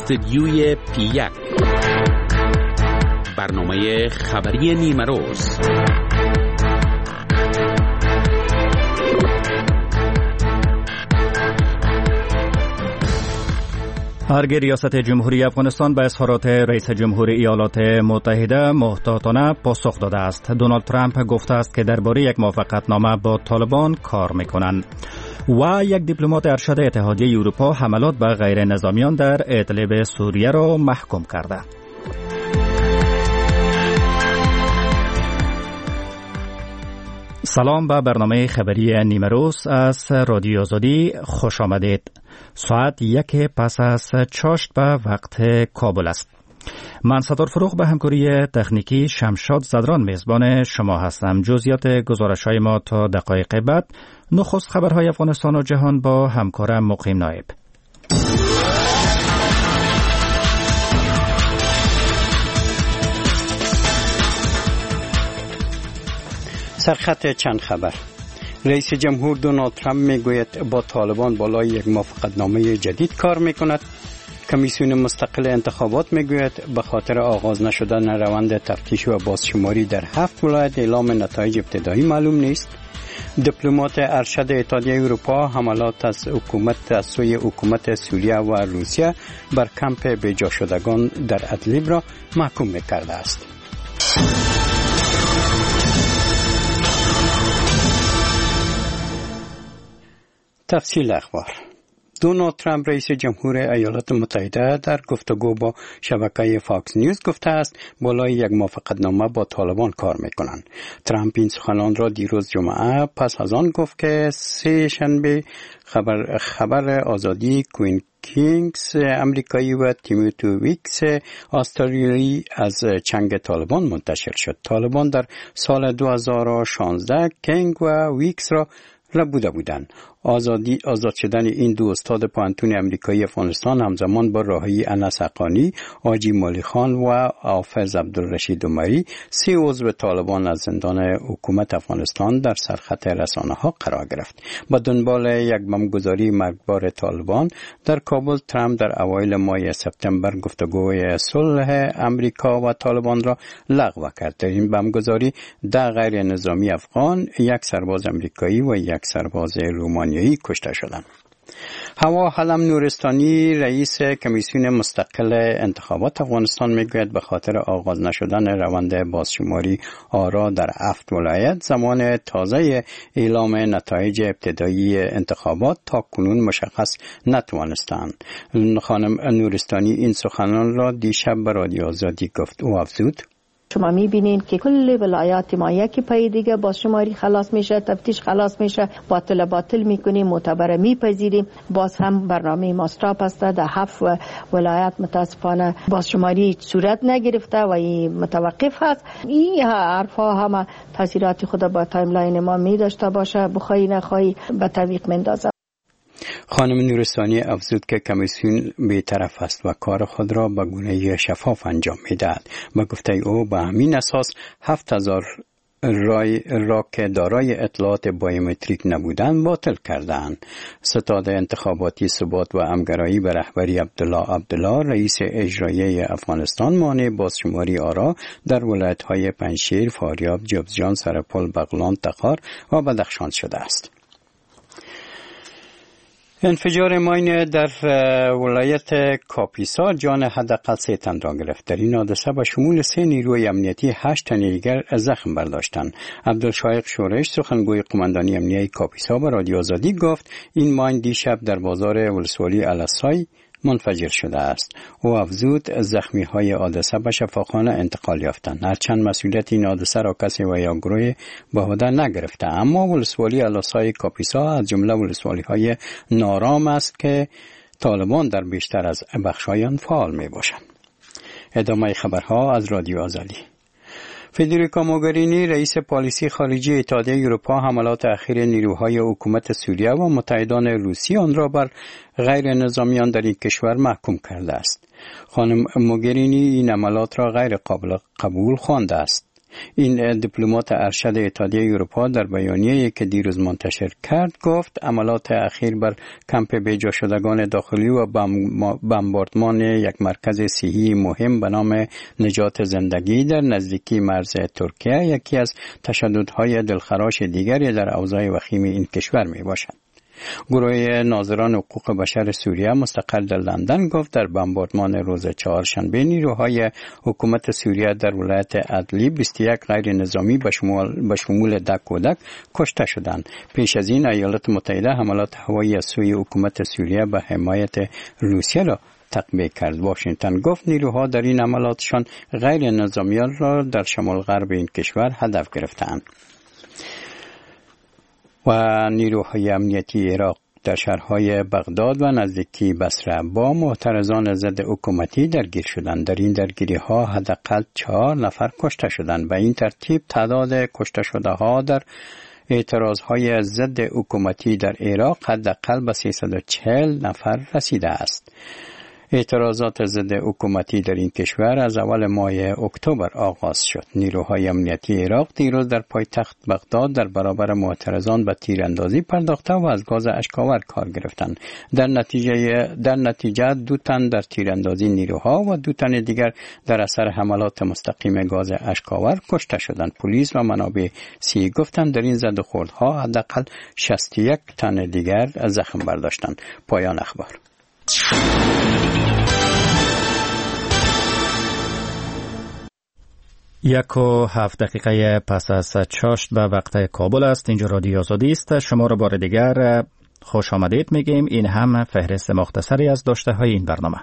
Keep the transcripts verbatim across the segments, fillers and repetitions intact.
استدیوی پی یک، برنامه خبری نیمه روز. ارگ ریاست جمهوری افغانستان به اظهارات رئیس جمهور ایالات متحده محتاطانه پاسخ داده است. دونالد ترامپ گفته است که درباره یک موافقتنامه با طالبان کار میکنند. و یک دیپلمات ارشد اتحادیه اروپا حملات به غیر نظامیان در ادلب سوریه را محکوم کرده. سلام به برنامه خبری نیمه روز از رادیو آزادی خوش آمدید. ساعت یک پس از چاشت به وقت کابل است. من ستار فروغ به همکاری تکنیکی شمشاد زدران میزبان شما هستم. جزئیات گزارش‌های ما تا دقایق بعد. نخست خبرهای افغانستان و جهان با همکارم مقیم نایب. سرخط چند خبر. رئیس جمهور دونالد ترامپ میگوید با طالبان بالای یک موافقتنامه جدید کار میکند. کمیسیون مستقل انتخابات میگوید به خاطر آغاز نشدن روند تفتیش و بازشماری در هفت ولایت اعلام نتایج ابتدایی معلوم نیست. دیپلمات ارشد اتحادیه اروپا حملات از حکومت از سوی حکومت سوریه و روسیه بر کمپ بیجا شدگان در ادلب را محکوم میکرده است. تفصیل اخبار. دونالد ترامپ رئیس جمهور ایالات متحده در گفتگو با شبکه فاکس نیوز گفته است بالای یک موافقتنامه با طالبان کار میکنند. ترامپ این سخنان را دیروز جمعه پس از آن گفت که سه شنبه خبر خبر آزادی کوین کینگز امریکایی و تیموتی ویکس استرالیایی از چنگ طالبان منتشر شد. طالبان در سال دو هزار و شانزده کینگ و ویکس را ربوده بودند. آزادی آزاد شدن این دو استاد پانتون امریکایی افغانستان همزمان با راهی انس حقانی، حاجی مالی خان و حافظ عبدالرشید عمری، سه عضو طالبان از زندان حکومت افغانستان در سرخط رسانه ها قرار گرفت. با دنبال یک بمبگذاری مرگبار طالبان در کابل، ترامپ در اوایل ماه سپتامبر گفتگوی صلح امریکا و طالبان را لغو کرد. در این بمبگذاری ده غیر نظامی افغان، یک سرباز امریکایی و یک سرباز رومانی کشته شدند. هوا حلم نورستانی رئیس کمیسیون مستقل انتخابات افغانستان میگوید به خاطر آغاز نشدن روند بازشماری آرا در هفت ولایت زمان تازه اعلام نتایج ابتدایی انتخابات تا کنون مشخص نتوانستند. خانم نورستانی این سخنان را دیشب به رادیو آزادی گفت. او افزود: شما میبینین که کل ولایات ما یکی پای دیگه باز شماری خلاص میشه، تفتیش خلاص میشه، باطل باطل میکنیم، معتبر میپذیریم. باز هم برنامه ما استاپ است. در هفت ولایت متاسفانه باز شماری صورت نگرفته و این متوقف هست. این حرفا همه تاثیرات خود با تایملاین ما میداشته باشه، بخوای نخوای به تعویق مندازه. خانم نورستانی افزود که کمیسیون بی‌طرف است و کار خود را به گونه شفاف انجام می‌دهد. به گفته او به همین اساس هفت هزار رای را که دارای اطلاعات بایومتریک نبودند باطل کردند. ستاد انتخاباتی ثبات و همگرایی به رهبری عبدالله عبدالله رئیس اجرایی افغانستان مانع بازشماری آرا در ولایت‌های پنجشیر، فاریاب، جوزجان، سرپل، بغلان، تخار و بدخشان شده است. انفجار ماین در ولایت کاپیسا جان حداقل سه تن را گرفت. در این حادثه به شمول سه نیروی امنیتی هشت تن دیگر زخم برداشتند. عبدالشایق شورش سخنگوی قماندانی امنیتی کاپیسا به رادیو آزادی گفت این ماین دیشب در بازار ولسوالی الاسای منفجر شده است. او افزود زخمی های حادثه به شفاخانه انتقال یافتند. هرچند مسئولیت این حادثه را کسی و یا گروه به عهده نگرفته، اما ولسوالی الاسای کاپیسا از جمله ولسوالی های نارام است که طالبان در بیشتر از بخش‌های آن فعال می باشند. ادامه خبرها از رادیو آزادی. فدریکا موگرینی رئیس پالیسی خارجی اتحادیه اروپا حملات اخیر نیروهای حکومت سوریه و متحدان روسی آن را بر غیر نظامیان در این کشور محکوم کرده است. خانم موگرینی این حملات را غیر قابل قبول خوانده است. این دیپلمات ارشد اتحادیه اروپا در بیانیه‌ای که دیروز منتشر کرد گفت عملات اخیر بر کمپ بیجا شدگان داخلی و بمباردمان یک مرکز صحی مهم به نام نجات زندگی در نزدیکی مرز ترکیه یکی از تشددهای دلخراش دیگری در اوضاع وخیم این کشور می باشد. گروه ناظران حقوق بشر سوریه مستقر در لندن گفت در بمباردمان روز چهارشنبه نیروهای حکومت سوریه در ولایت ادلیب بیست و یک غیر نظامی به شمول به شمول ده کودک کشته شدند. پیش از این ایالات متحده حملات هوایی از سوی حکومت سوریه به حمایت روسیه را تقویه کرد. واشنگتن گفت نیروها در این حملاتشان غیر نظامیان را در شمال غرب این کشور هدف گرفتند. و نیروهای امنیتی عراق در شهرهای بغداد و نزدیکی بصره با معترضان ضد حکومتی درگیر شدند. در این درگیری ها حداقل چهار نفر کشته شدند. به این ترتیب تعداد کشته شده ها در اعتراض های ضد حکومتی در عراق حداقل به سیصد و چهل نفر رسیده است. اعتراضات ضد حکومتی در این کشور از اول ماه اکتبر آغاز شد. نیروهای امنیتی عراق دیروز در پایتخت بغداد در برابر معترضان به تیراندازی پرداخته و از گاز اشک‌آور کار گرفتند. در نتیجه در نتیجه دو تن در تیراندازی نیروها و دو تن دیگر در اثر حملات مستقیم گاز اشک‌آور کشته شدند. پلیس و منابع سی گفتند در این زد و خوردها حداقل شصت و یک تن دیگر زخم برداشتند. پایان اخبار. یک و هفت دقیقه پس از چاشت به وقت کابل است. اینجا رادیو آزادی است. شما را بار دیگر خوش آمدید میگیم. این هم فهرست مختصری از داشته های این برنامه.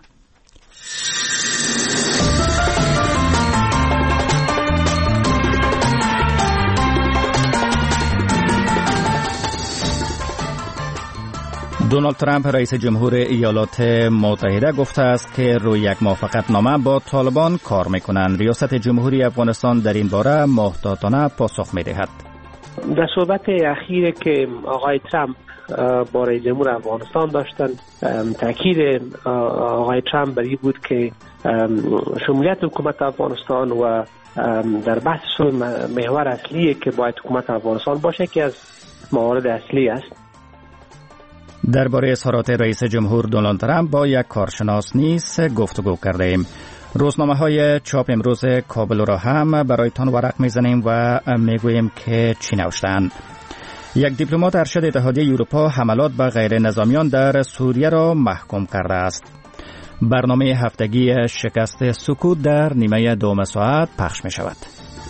دونالد ترامپ رئیس جمهور ایالات متحده گفته است که روی یک موافقتنامه با طالبان کار میکنند. ریاست جمهوری افغانستان در این باره محتاطانه پاسخ میدهد. در صحبت اخیری که آقای ترامپ با رئیس جمهور افغانستان داشتند، تاکید آقای ترامپ بر این بود که شمولیت حکومت افغانستان و در بحث محور اصلی که باید حکومت افغانستان باشه که از موارد اصلی است. درباره اظهارات رئیس جمهور دونالد ترامپ با یک کارشناس نیز گفتگو کرده ایم. روزنامه های چاپ امروز کابل را هم برایتان ورق میزنیم و میگوییم که چی نوشتند. یک دیپلمات ارشد اتحادیه اروپا حملات به غیر نظامیان در سوریه را محکوم کرده است. برنامه هفتگی شکست سکوت در نیمه دوم ساعت پخش می شود.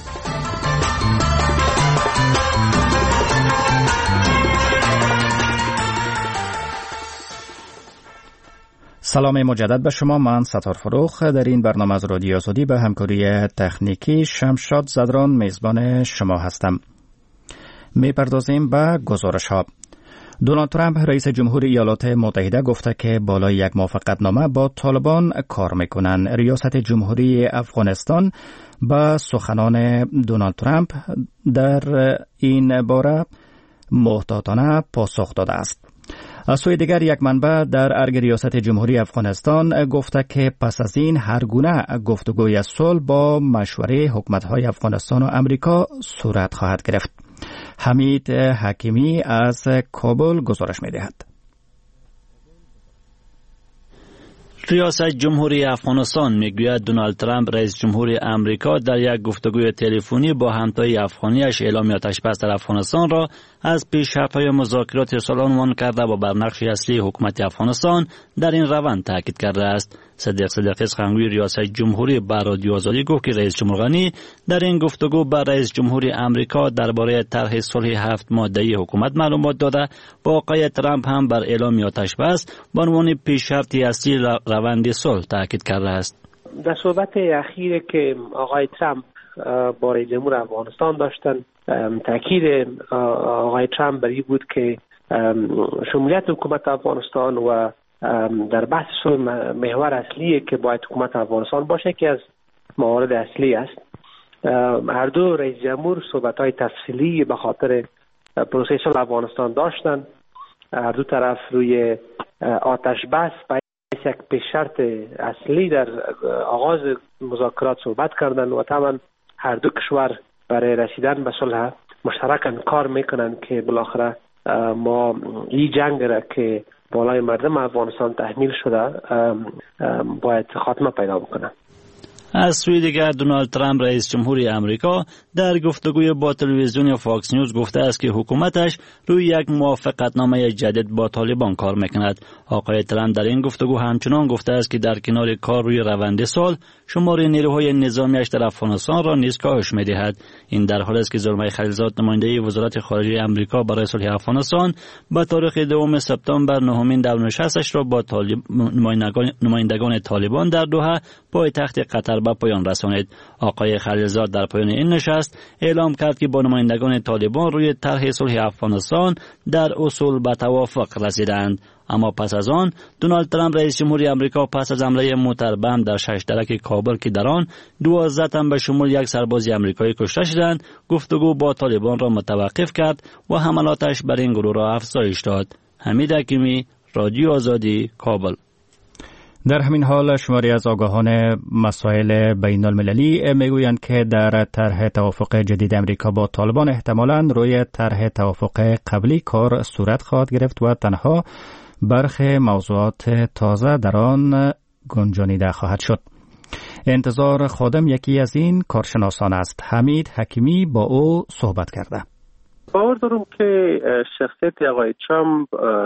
سلام مجدد به شما. من ستار فروخ در این برنامه از رادیو آزادی به همکاری تکنیکی شمشاد زدران میزبان شما هستم. میپردازیم به گزارش ها. دونالد ترامپ رئیس جمهور ایالات متحده گفته که بالای یک موافقتنامه با طالبان کار میکنند. ریاست جمهوری افغانستان با سخنان دونالد ترامپ در این باره محتاطانه پاسخ داده است. از سوی دیگر یک منبع در ارگ ریاست جمهوری افغانستان گفته که پس از این هر گونه گفتگوی صلح با مشوره حکومت‌های افغانستان و امریکا صورت خواهد گرفت. حمید حکیمی از کابل گزارش می‌دهد. ریاست جمهوری افغانستان میگوید دونالد ترامپ رئیس جمهوری امریکا در یک گفتگوی تلفنی با همتای افغانیش اعلام آتش بس در افغانستان را از پیشرفت‌های مذاکرات صلح عنوان کرده و بر نقش اصلی حکومت افغانستان در این روند تاکید کرده است. صدیق صدیقی سخنگوی ریاست جمهوری با رادیو آزادی گفت که رئیس جمهور غنی در این گفتگو با رئیس جمهوری امریکا درباره طرح صلح هفت ماده‌ای حکومت معلومات داده و آقای ترامپ هم بر اعلام آتش بس به عنوان پیشرفتی اصلی روند صلح تاکید کرده است. در صحبت اخیری که آقای ترامپ با رئیس جمهور افغانستان داشتند، تاکید آقای ترامپ بر این بود که شمولیت حکومت افغانستان و در بحث محور اصلی که باید حکومت افغانستان باشه که از موارد اصلی است. هر دو رئیس جمهور صحبت‌های تفصیلی به خاطر پروسه صلح افغانستان داشتند. هر دو طرف روی آتش بس یک پیشرط اصلی در آغاز مذاکرات صحبت کردند و طبعا هر دو کشور برای رسیدن به صلح مشترکاً کار میکنن که بالاخره ما این جنگ را که بالای مردم افغانستان تحمیل شده باید خاتمه پیدا بکنه. از سوی دیگر دونالد ترامپ رئیس جمهوری امریکا در گفتگوی با تلویزیون فاکس نیوز گفته است که حکومتش روی یک موافقتنامه جدید با طالبان کار میکند. آقای ترامپ در این گفتگو همچنان گفته است که در کنار کار روی روند صلح شمار نیروهای نظامیش در افغانستان را نیز کاهش میدهد. این در حالی است که زلمه خلیلزاد نماینده وزارت خارجه امریکا برای صلح افغانستان با تاریخ دوم سپتامبر نهمین دور نشستش را با طالب... نمایندگان طالبان در دوحه پایتخت قطر به پایان رسانید. آقای خلیلزاد در پایان این نشست اعلام کرد که با نمایندگان طالبان روی طرح صلح افغانستان در اصول به توافق رسیدند. اما پس از آن دونالد ترامپ رئیس جمهوری امریکا پس از حمله موتر بم در شش درک کابل که در آن دوازده تن به شمول یک سرباز امریکایی کشته شدند گفتگو با طالبان را متوقف کرد و حملاتش بر این گروه را افزایش داد. حمید حکیمی، رادیو آزادی، کابل. در همین حال شماری از آگاهان مسائل بین المللی میگویند که در طرح توافق جدید امریکا با طالبان احتمالاً روی طرح توافق قبلی کار صورت خواهد گرفت و تنها برخی موضوعات تازه در آن گنجانیده خواهد شد. انتظار خادم یکی از این کارشناسان است. حمید حکیمی با او صحبت کرده. باور دارم که شخصیت آقای ترامپ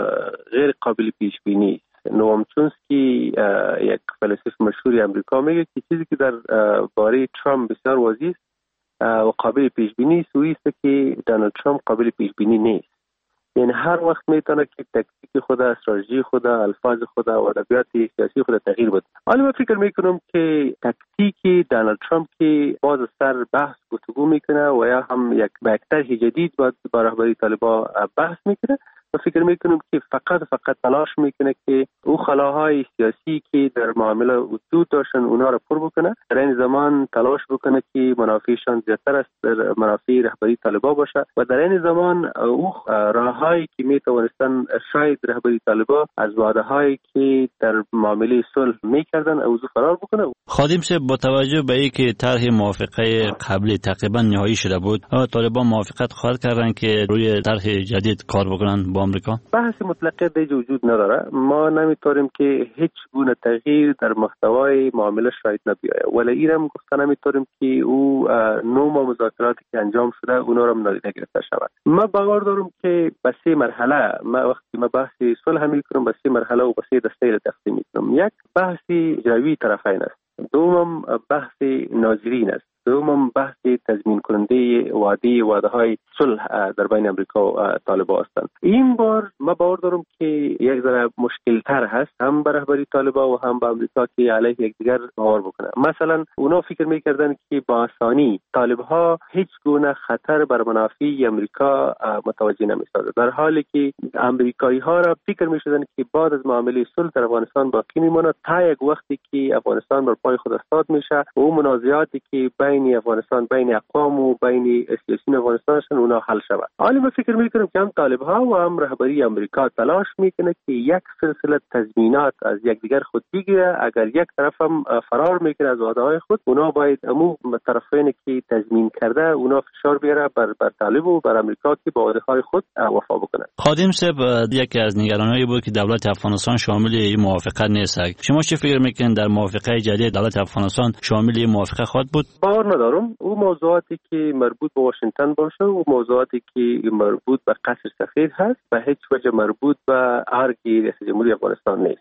غیر قابل پیش بینی است. نوام چومسکی یک فیلسوف مشهور امریکا میگه که چیزی که در باره ترامپ بسیار واضح است و قابل پیش بینی است او است که دونالد ترامپ قابل پیش بینی نیست. یعنی هر وقت میتونه که تکتیک خود، استراتژی خود، الفاظ خود و ادبیات سیاسی خود تغییر بده. حالا من فکر میکنم که تکتیک دونالد ترامپ که باز سر بحث گفتگو میکنه و یا هم یک با طرح جدید با رهبری طالبان بحث میکنه، من فکر میکنم که فقط فقط تلاش میکنه که او خلاهای سیاسی که در معامله وجود داشتن اونا رو پر بکنه، در این زمان تلاش بکنه که منافعشان زیادتر از منافع رهبری طالبان باشه و در این زمان او راههایی که میتوانستن شاید رهبری طالبان از وعده‌هایی که در معامله صلح میکردن اوضاع فرار بکنه. خادم صاحب، با توجه به اینکه طرح موافقه قبلی تقریبا نهایی شده بود، آیا طالبان موافقت خواهد کردن که روی طرح جدید کار بکنن با آمریکا؟ بحث مطلقه دیگه وجود نداره. ما نمیتونیم که هیچ گونه تغییر در محتوای معامله شاید نبیاید. ولی اینم گفتن نمیتونیم که او نوع مذاکراتی که انجام شده اونا رو نادیده گرفته شود. ما باور دارم که به سه مرحله، ما وقتی ما بحث صلح میکنیم به سه مرحله و به سه دسته تقسیم میکنیم. یک بحث اجرایی طرفین است، دوم بحث ناظرین است، دوم بحث تضمین کننده وعده وعده های صلح در بین امریکا و طالبان هستند. این بار ما باور دارم که یک ذره مشکل تر هست، هم به رهبری طالبان و هم به امریکا که علیه یکدیگر باور بکنه. مثلا اونا فکر میکردن که با آسانی طالبها هیچ گونه خطر بر منافع امریکا متوجه نمی‌شدند، در حالی که امریکایی ها را فکر می‌شدن که بعد از معامله صلح در افغانستان باقی میمونه تا یک وقتی که افغانستان بر پای خود استاد میشه و اون منازعاتی که بین افغانستان بین اقوام و بین سیاسیون افغانستانشون اونا حل شود. حالا من فکر میکنم که هم طالب‌ها و هم رهبری امریکا تلاش میکنه که یک سلسله تضمینات از یکدیگر خود بگیره. اگر یک طرف هم فرار میکنه از وعده‌های خود، اونا باید عموم طرفین که تضمین کرده اونا فشار بیاره بر بر طالب و بر امریکا که با وعده‌های خود وفا بکنه. خادم صاحب، یکی از نگرانی‌هایی بود که دولت افغانستان شامل این موافقت نیست. شما چه فکر میکنید در موافقه جدید دولت افغانستان شامل این موافقه خواهد بود؟ باور ندارم. او موضوعاتی که مربوط به واشنگتن باشه و موضوعاتی که مربوط به قصر سفید هست به هیچ وجه مربوط به ارگ رئیس جمهوری افغانستان نیست.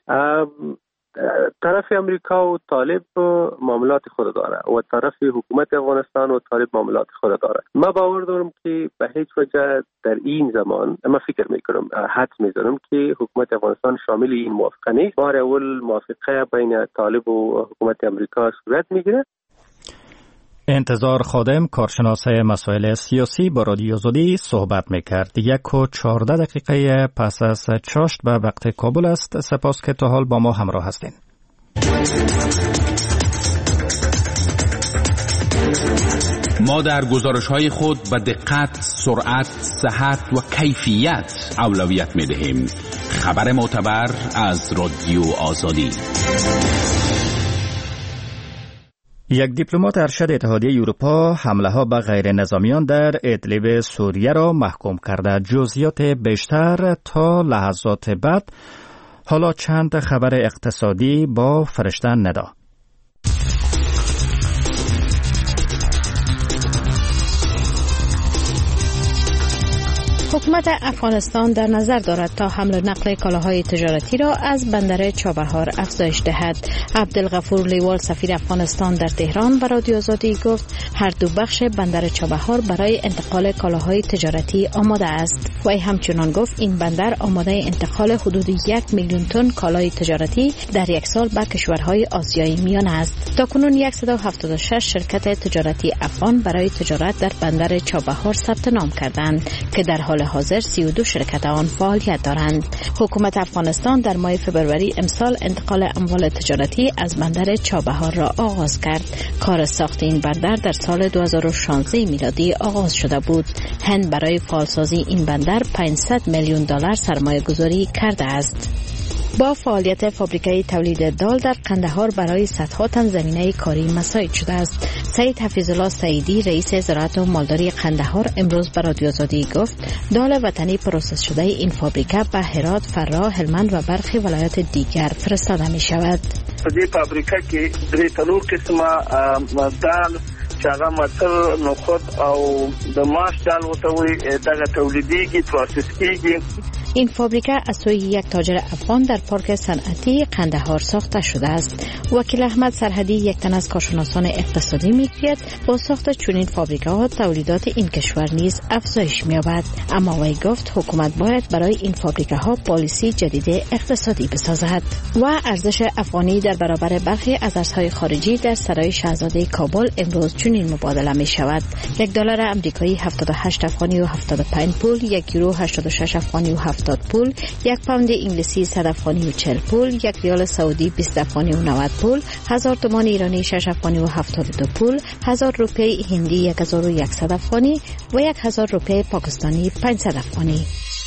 طرف امریکا و طالب معاملات خود داره و طرف حکومت افغانستان و طالب معاملات خود داره. ما باور دارم که به هیچ وجه در این زمان، ما فکر میکنم حد میذارم که حکومت افغانستان شامل این موافقه نیست. بار اول موافقه بین طالب و حکومت امریکا صورت میگیره. انتظار خادم، کارشناس مسائل سیاسی، با رادیو آزادی صحبت میکرد. یک و چهارده دقیقه پس از چاشت به وقت کابل است. سپاس که تا حال با ما همراه هستین. ما در گزارش‌های خود به دقت، سرعت، صحت و کیفیت اولویت می‌دهیم. خبر معتبر از رادیو آزادی. یک دیپلمات ارشد اتحادیه اروپا حمله ها به غیر نظامیان در ادلب سوریه را محکوم کرده. جزئیات بیشتر تا لحظات بعد. حالا چند خبر اقتصادی با فرشته ندا. حکومت افغانستان در نظر دارد تا حمل و نقل کالاهای تجارتی را از بندر چابهار افزایش دهد. عبدالغفور لیوال سفیر افغانستان در تهران به رادیو آزادی گفت هر دو بخش بندر چابهار برای انتقال کالاهای تجارتی آماده است. وی همچنان گفت این بندر آماده انتقال حدود یک میلیون تن کالای تجارتی در یک سال به کشورهای آسیای میانه است. تاکنون صد و هفتاد و شش شرکت تجارتی افغان برای تجارت در بندر چابهار ثبت نام کردند که در حال حاضر سی و دو شرکت آن فعالیت دارند. حکومت افغانستان در ماه فبروری امسال انتقال اموال تجارتی از بندر چابهار را آغاز کرد. کار ساخت این بندر در سال دو هزار و شانزده میلادی آغاز شده بود. هند برای فعالسازی این بندر پانصد میلیون دلار سرمایه گذاری کرده است. با فعالیت فابریکه تولید دال در قندهار برای صدها تن زمینه کاری مساعد شده است. سید حفیظالله سعیدی رئیس زراعت و مالداری قندهار امروز به رادیو آزادی گفت دال وطنی پروسس شده این فابریکه به هرات، فرا، هلمند و برخی ولایات دیگر فرستاده می شود. دې فابریکه کې درې څلور قسمه دال چاغه متر نخود او د ماش دال وتوي دغه تولیدیږي پروسس کیږي. این فابریکه از سوی یک تاجر افغان در پارک صنعتی قندهار ساخته شده است. وکیل احمد سرحدی یک تن از کارشناسان اقتصادی میگوید با ساخت چنین فابریکه ها تولیدات این کشور نیز افزایش می‌یابد. اما وی گفت حکومت باید برای این فابریکه ها پالیسی جدید اقتصادی بسازد. و ارزش افغانی در برابر برخی از ارزهای خارجی در سرای شاهزاده کابل امروز چنین مبادله می شود. یک دلار آمریکایی هفتاد و هشت افغانی و هفتاد و پنج پول، یک یورو هشتاد و شش افغانی و هفتاد پول، یک پوند انگلیسی صد افغانی و چهل پول، یک ریال سعودی بیست افغانی و نود پول، هزار تومان ایرانی شش افغانی و هفتاد و دو پول، هزار روپیه هندی یک هزار و صد افغانی و یک هزار روپیه پاکستانی پانصد افغانی.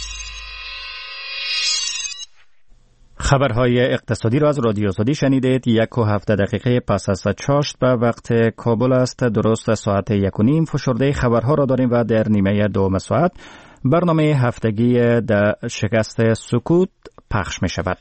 خبرهای اقتصادی را از رادیو آزادی شنیدید. یک و هفته دقیقه پس از چاشت به وقت کابل است. درست ساعت یک و نیم فشرده خبرها را داریم و در نیمه دوم ساعت برنامه هفتگی در شکست سکوت پخش می شود.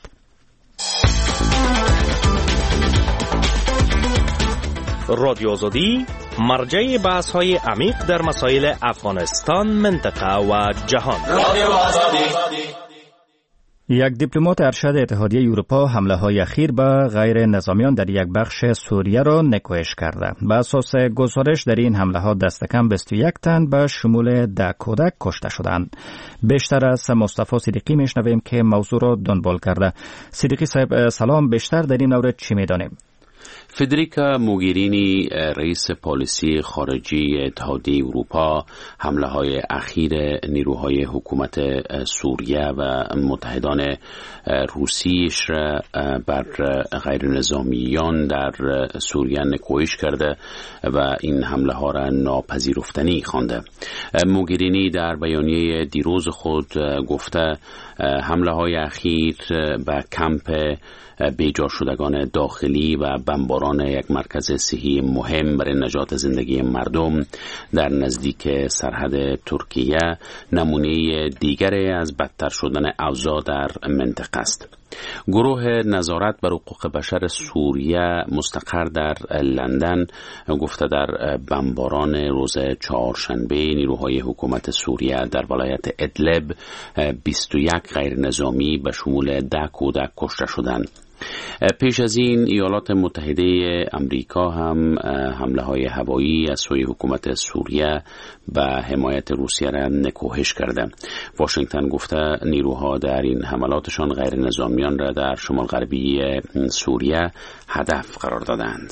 رادیو آزادی مرجع بحث های عمیق در مسائل افغانستان، منطقه و جهان. رادیو آزادی. یک دیپلمات ارشد اتحادیه اروپا حمله های اخیر به غیر نظامیان در یک بخش سوریه را نکوهش کرده. به اساس گزارش در این حمله ها دست کم بیست و یک تن به شمول ده کودک کشته شدند. بیشتر از مصطفی صدیقی میشنویم که موضوع را دنبال کرده. صدیقی صاحب سلام، بیشتر در این مورد چی میدانیم؟ فدریکا موگرینی رئیس پالیسی خارجی اتحادیه اروپا حمله های اخیر نیروهای حکومت سوریه و متحدان روسیش را بر غیر نظامیان در سوریه نکوهش کرده و این حمله ها را ناپذیرفتنی خوانده. موگرینی در بیانیه دیروز خود گفته حمله های اخیر به کمپ بیجا شدگان داخلی و بمباران یک مرکز صحی مهم برای نجات زندگی مردم در نزدیک سرحد ترکیه نمونه دیگری از بدتر شدن اوضاع در منطقه است. گروه نظارت بر حقوق بشر سوریه مستقر در لندن گفته در بمباران روز چهارشنبه نیروهای حکومت سوریه در ولایت ادلب بیست و یک غیر نظامی به شمول ده کودک کشته شدند. پیش از این ایالات متحده امریکا هم حمله های هوایی از سوی حکومت سوریه به حمایت روسیه را نکوهش کرده. واشنگتن گفته نیروها در این حملاتشان غیر نظامیان را در شمال غربی سوریه هدف قرار دادند.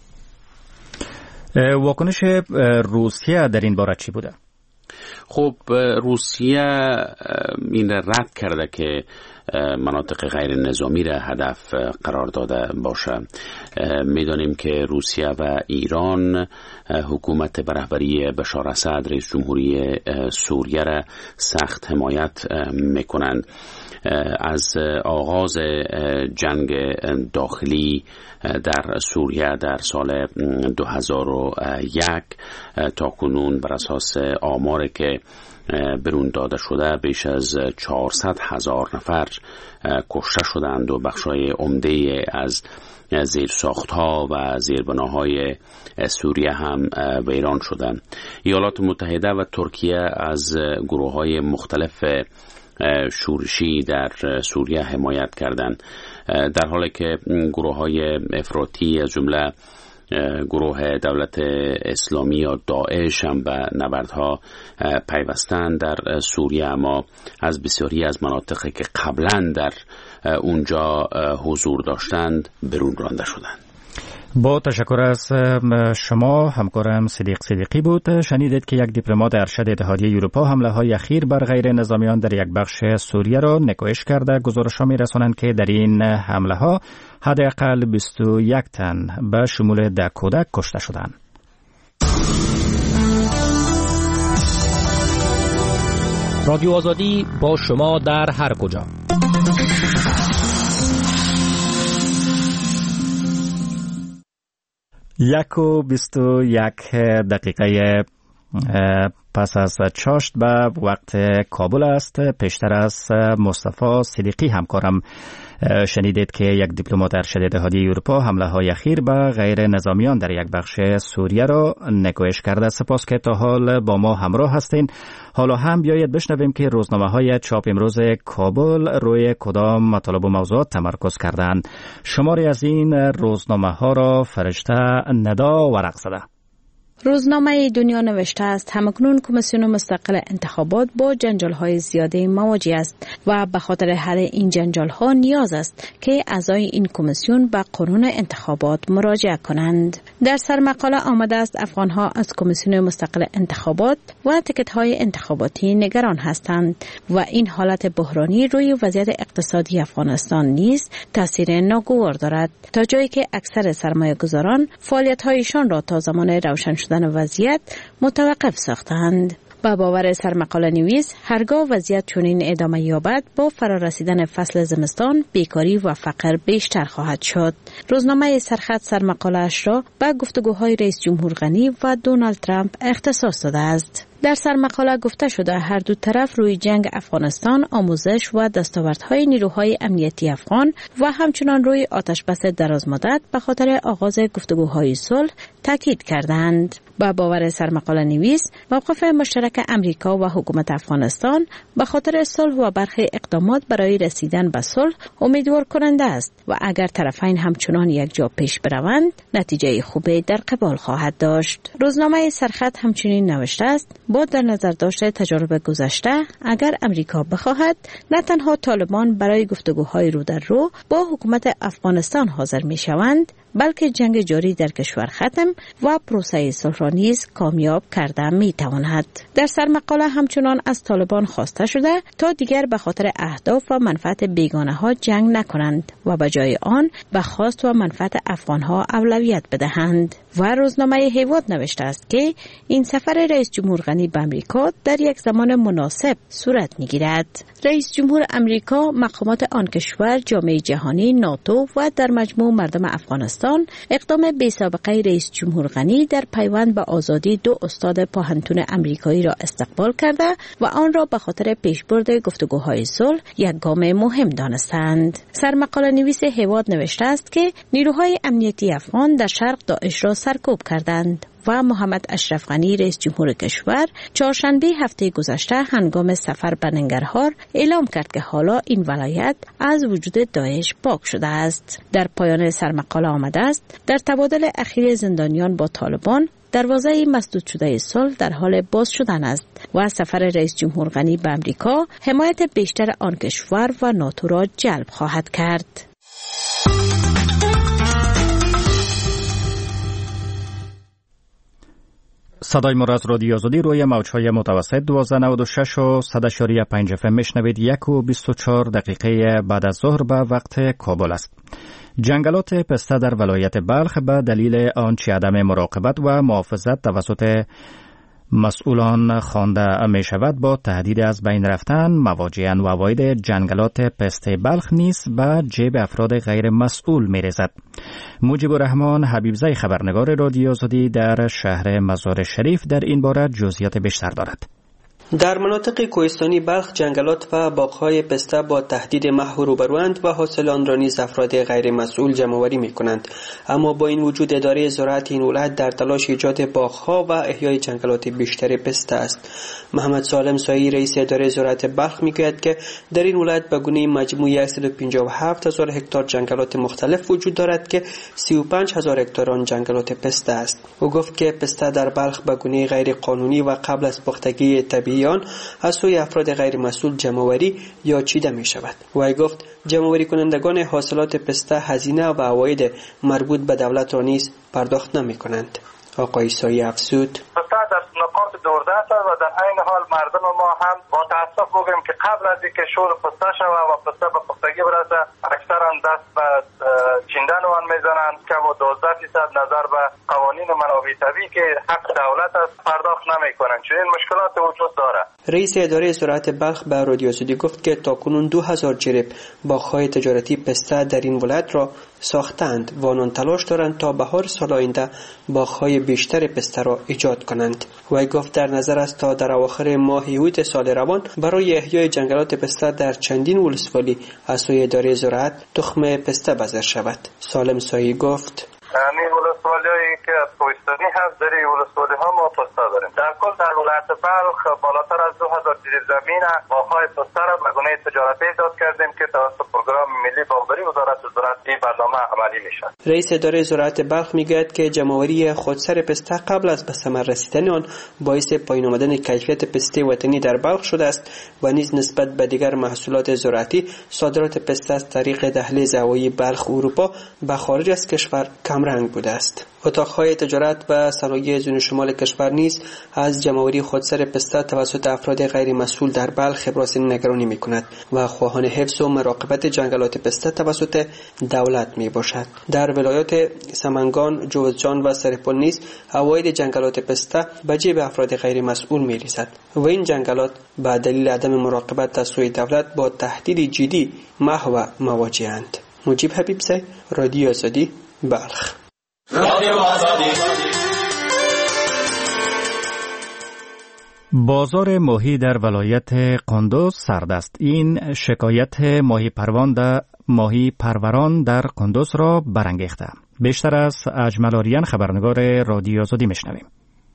واکنش روسیه در این باره چی بوده؟ خب روسیه این را رد کرده که مناطق غیر نظامی را هدف قرار داده باشه. میدانیم که روسیه و ایران حکومت به رهبری بشار اسد رئیس جمهوری سوریه را سخت حمایت میکنند. از آغاز جنگ داخلی در سوریه در سال دو هزار و یک تا کنون بر اساس آماری که برون داده شده بیش از چهارصد هزار نفر کشته شدند و بخشای عمده از زیرساخت‌ها و زیربناهای سوریه هم ویران شدند. ایالات متحده و ترکیه از گروه‌های مختلف شورشی در سوریه حمایت کردند، در حالی که گروه‌های افراطی از جمله گروه دولت اسلامی یا داعش هم به نبردها پیوستند در سوریه، اما از بسیاری از مناطقی که قبلا در اونجا حضور داشتند برون رانده شدند. با تشکر از شما همکارم صدیق صدیقی بود. شنیدید که یک دیپلمات ارشد اتحادیه اروپا حمله های اخیر بر غیر نظامیان در یک بخش سوریه را نکوهش کرده. گزارش‌ها می‌رسانند که در این حمله ها حداقل بیست و یک تن به شمول ده کودک کشته شدند. رادیو آزادی با شما در هر کجا. یک و بیست و یک دقیقه پس از چاشت به وقت کابل است. پیشتر از مصطفی صدیقی همکارم شنیدید که یک دیپلمات ارشد اتحادیه اروپا حمله های اخیر به غیر نظامیان در یک بخش سوریه را نکوهش کرده. سپاس که تا حال با ما همراه هستین. حالا هم بیایید بشنویم که روزنامه های چاپ امروز کابل روی کدام مطالب و موضوعات تمرکز کردند. شماری از این روزنامه ها را فرشته ندا ورق زده. روزنامه دنیا نوشته است همکنون کمیسیون مستقل انتخابات با جنجال‌های زیاده مواجه است و به خاطر حل این جنجال‌ها نیاز است که اعضای این کمیسیون به قانون انتخابات مراجعه کنند. در سرمقاله آمده است افغان‌ها از کمیسیون مستقل انتخابات و تکت‌های انتخاباتی نگران هستند و این حالت بحرانی روی وضعیت اقتصادی افغانستان نیز تاثیر ناگوار دارد، تا جایی که اکثر سرمایه‌گذاران فعالیت‌هایشان را تا زمان روشن شدن وضعیت متوقف ساختند. با باور سرمقاله نویس هرگاه وضعیت چنین ادامه یابد با فرارسیدن فصل زمستان بیکاری و فقر بیشتر خواهد شد. روزنامه سرخط سرمقاله‌اش را به گفتگوهای رئیس جمهور غنی و دونالد ترامپ اختصاص داده است. در سرمقاله گفته شده هر دو طرف روی جنگ افغانستان، آموزش و دستاوردهای نیروهای امنیتی افغان و همچنان روی آتشبس درازمدت به خاطر آغاز گفتگوهای صلح تاکید کردند. با باور سرمقاله نویس موقف مشترک امریکا و حکومت افغانستان به خاطر صلح و برخی اقدامات برای رسیدن به صلح امیدوار کننده است و اگر طرفین همچنان یک جا پیش بروند نتیجه خوبی در قبال خواهد داشت. روزنامه سرخط همچنین نوشته است با در نظر داشته تجارب گذشته اگر امریکا بخواهد نه تنها طالبان برای گفتگوهای رو در رو با حکومت افغانستان حاضر می شوند بلکه جنگ جاری در کشور ختم و پروسه صلح را نیز کامیاب کرده می تواند. در سرمقاله همچنان از طالبان خواسته شده تا دیگر به خاطر اهداف و منفعت بیگانه ها جنگ نکنند و به جای آن به خواست و منفعت افغان ها اولویت بدهند. و روزنامه هیواد نوشته است که این سفر رئیس جمهور غنی به امریکا در یک زمان مناسب صورت می گیرد. رئیس جمهور امریکا مقامات آن کشور، جامعه جهانی، ناتو و در مجموع مردم افغانستان اقدام بی سابقه رئیس جمهور غنی در پیوند به آزادی دو استاد پاهنتون امریکایی را استقبال کرده و آن را به خاطر پیشبرد گفتگوهای صلح یک گام مهم دانستند. سرمقاله نویس هیواد نوشته است که نیروهای امنیتی افغان در شرق داعش را سرکوب کردند و محمد اشرف غنی رئیس جمهور کشور چهارشنبه هفته گذشته هنگام سفر به ننگرهار اعلام کرد که حالا این ولایت از وجود داعش پاک شده است. در پایان سرمقاله آمده است در تبادل اخیر زندانیان با طالبان دروازه مسدود شده صلح در حال باز شدن است و سفر رئیس جمهور غنی به امریکا حمایت بیشتر آن کشور و ناتو را جلب خواهد کرد. صدای ما را از رادیو آزادی روی موج‌های متوسط دوازده نود و شش و صد و پنج اف ام میشنوید. یک و بیست و چهار دقیقه بعد از ظهر به وقت کابل است. جنگلات پسته در ولایت بلخ به دلیل آنچه عدم مراقبت و محافظت توسط مسئولان خوانده می شود با تهدید از بین رفتن مواجهان و عواید جنگلات پست بلخ نیز به جیب افراد غیر مسئول می رسد. موجب الرحمن حبیبزی خبرنگار رادیو آزادی در شهر مزار شریف در این باره جزئیات بیشتر دارد. در مناطق کوهستانی بلخ جنگلات و باغ‌های پسته با تهدید محو روبروند و حاصل آن را نیز افراد غیر مسئول جمع‌آوری می‌کنند. اما با این وجود اداره زراعت این ولایت در تلاش ایجاد باغ‌ها و احیای جنگلات بیشتر پسته است. محمد سالم سایی رئیس اداره زراعت بلخ می‌گوید که در این ولایت به گونه مجموعی صد و پنجاه و هفت هزار هکتار جنگلات مختلف وجود دارد که سی و پنج هزار هکتار آن جنگلات پسته است. او گفت که پسته در بلخ به گونه غیر قانونی و قبل از پختگی طبیعی از سوی افراد غیر مسئول جمع‌آوری یا چیده می شود. وی گفت جمع‌آوری کنندگان حاصلات پسته هزینه و عواید مربوط به دولت را نیز پرداخت نمی کنند. آقای سایی افزود پسته در نقاط دوردست است و در عین حال مردم ما هم با تاسف بگوییم که قبل از اینکه شور پسته شود و پسته به پختگی برسه اکثرا دست به چیندن آن میزنند که با دوازده درصد نظر به قوانین منابع طبیعی که حق دولت است پرداخت نمیکنند. چنین مشکلات وجود دارد. رئیس اداره زراعت بلخ به رادیو آزادی گفت که تاکنون دو هزار جریب باغ‌های تجارتی پسته در این ولایت را ساختند و آنان تلاش دارند تا بهار سال آینده باغ‌های بیشتر پسته را ایجاد کنند. وی گفت در نظر است تا در اواخر ماه اوت سال روان برای احیای جنگلات پسته در چندین ولسوالی از سوی اداره زراعت تخم پسته بذر شود. سالم سایی گفت همین ولسوالی‌هایی که از کوهستانی هست در این ولسوالی ها ما پسته داریم. در کل در ولایت بلخ بالاتر از دو هزار جریب زمین باغ‌های پسته را به گونه تجارتی ایجاد کردیم که توسط پروگرام ملی باغداری وزارت زراعت این برنامه عملی میشد. رئیس اداره زراعت بلخ میگوید که جمع‌آوری خودسر پسته قبل از به ثمر رسیدن آن باعث پایین آمدن کیفیت پسته وطنی در بلخ شده است و نیز نسبت به دیگر محصولات زراعتی صادرات پسته از طریق دهلیز هوایی بلخ اروپا به خارج از کشور کمرنگ بوده است. اتاق‌های تجارت و صنایع زون شمال کشور نیز از جمع‌آوری خودسر پسته توسط افراد غیر مسئول در بلخ ابراز نگرانی می‌کند و خواهان حفظ و مراقبت جنگلات پسته توسط دولت میباشد. در ولایات سمنگان، جوزجان و سرپل نیز عواید جنگلات پسته به جیب افراد غیر مسئول می‌رسد و این جنگلات به دلیل عدم مراقبت از سوی دولت با تهدید جدی محو مواجه‌اند. مجیب حبیبزی، رادیو آزادی، بلخ. رادیو آزادی. بازار ماهی در ولایت قندوز سرد است. این شکایت ماهی پروان در ماهی پروران در قندوز را برانگیخته. بیشتر از اجمل آریان خبرنگار رادیو آزادی میشنویم.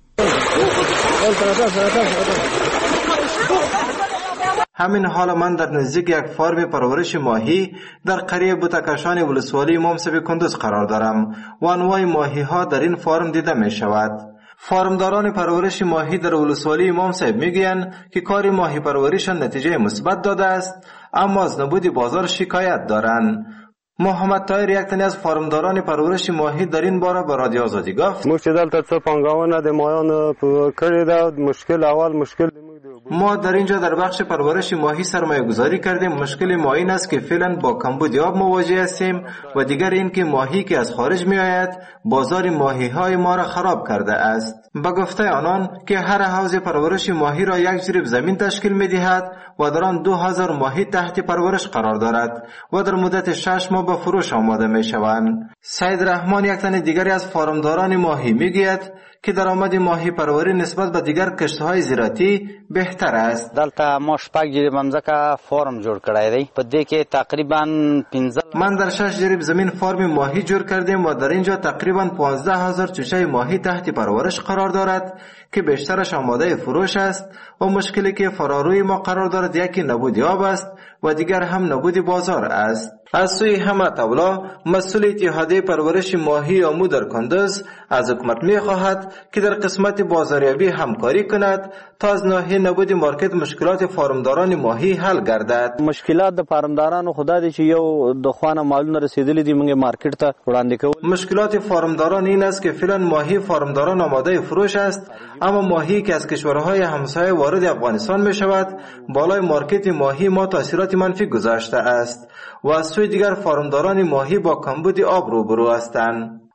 همین حال من در نزدیک یک فارم پرورش ماهی در قریه بوتکشان ولسوالی مامسب کندوز قرار دارم و انواع ماهی ها در این فارم دیده می شود. فارمداران پرورش ماهی در ولسوالی امام صاحب میگویند که کار ماهی پروریشان نتیجه مثبت داده است، اما از نبود بازار شکایت دارند. محمد طاهر یک تن از فارمداران پرورش ماهی در این باره به رادیو آزادی گفت مشکل تا پنگاونه د ماهیان کړی دا مشکل اول مشکل ما در اینجا در بخش پرورش ماهی سرمایه گذاری کردیم. مشکل ما این است که فعلا با کمبود آب مواجه هستیم و دیگر این که ماهی که از خارج می آید بازار ماهی های ما را خراب کرده است. به گفته آنان که هر حوض پرورش ماهی را یک جریب زمین تشکیل می دهد و در آن دو هزار ماهی تحت پرورش قرار دارد و در مدت شش ماه به فروش آماده می شوند. سید رحمان یک تن دیگری از فارمداران ماهی می گوید که درآمد ماهی پروری نسبت به دیگر کشت‌های زراعتی بهتر است. دلته ما شپږ جریب ممزکه فارم جوړ کړی دی، په دې کې تقریبا پنځه من در شش جریب زمین فارم ماهی جوړ کردیم و در اینجا تقریبا پانزده هزار چوچه ماهی تحت پرورش قرار دارد که بیشترش آماده فروش است و مشکلی که فراروی ما قرار دارد یکی نبود آب است و دیگر هم نبود بازار است. از سوی حمد اولا مسئول اتحادیه پرورش ماهی آمو در کندوز از حکومت می خواهد که در قسمت بازاریابی همکاری کند تا از ناحیه نبود مارکت مشکلات فارمداران ماهی حل گردد. مشکلات د فارمدارانو خدا دې چې یو د خوانه مالونه رسیدلې دي موږ مارکت ته وړاندې کوو. مشکلات فارمداران این است که فعلا ماهی فارمداران آماده فروش است، اما ماهی که از کشورهای همسایه وارد افغانستان می شود بالای مارکت ماهی ما تاثیرات منفی گذاشته است و از سوی دیگر فارمداران ماهی با کمبود آب روبرو هستند.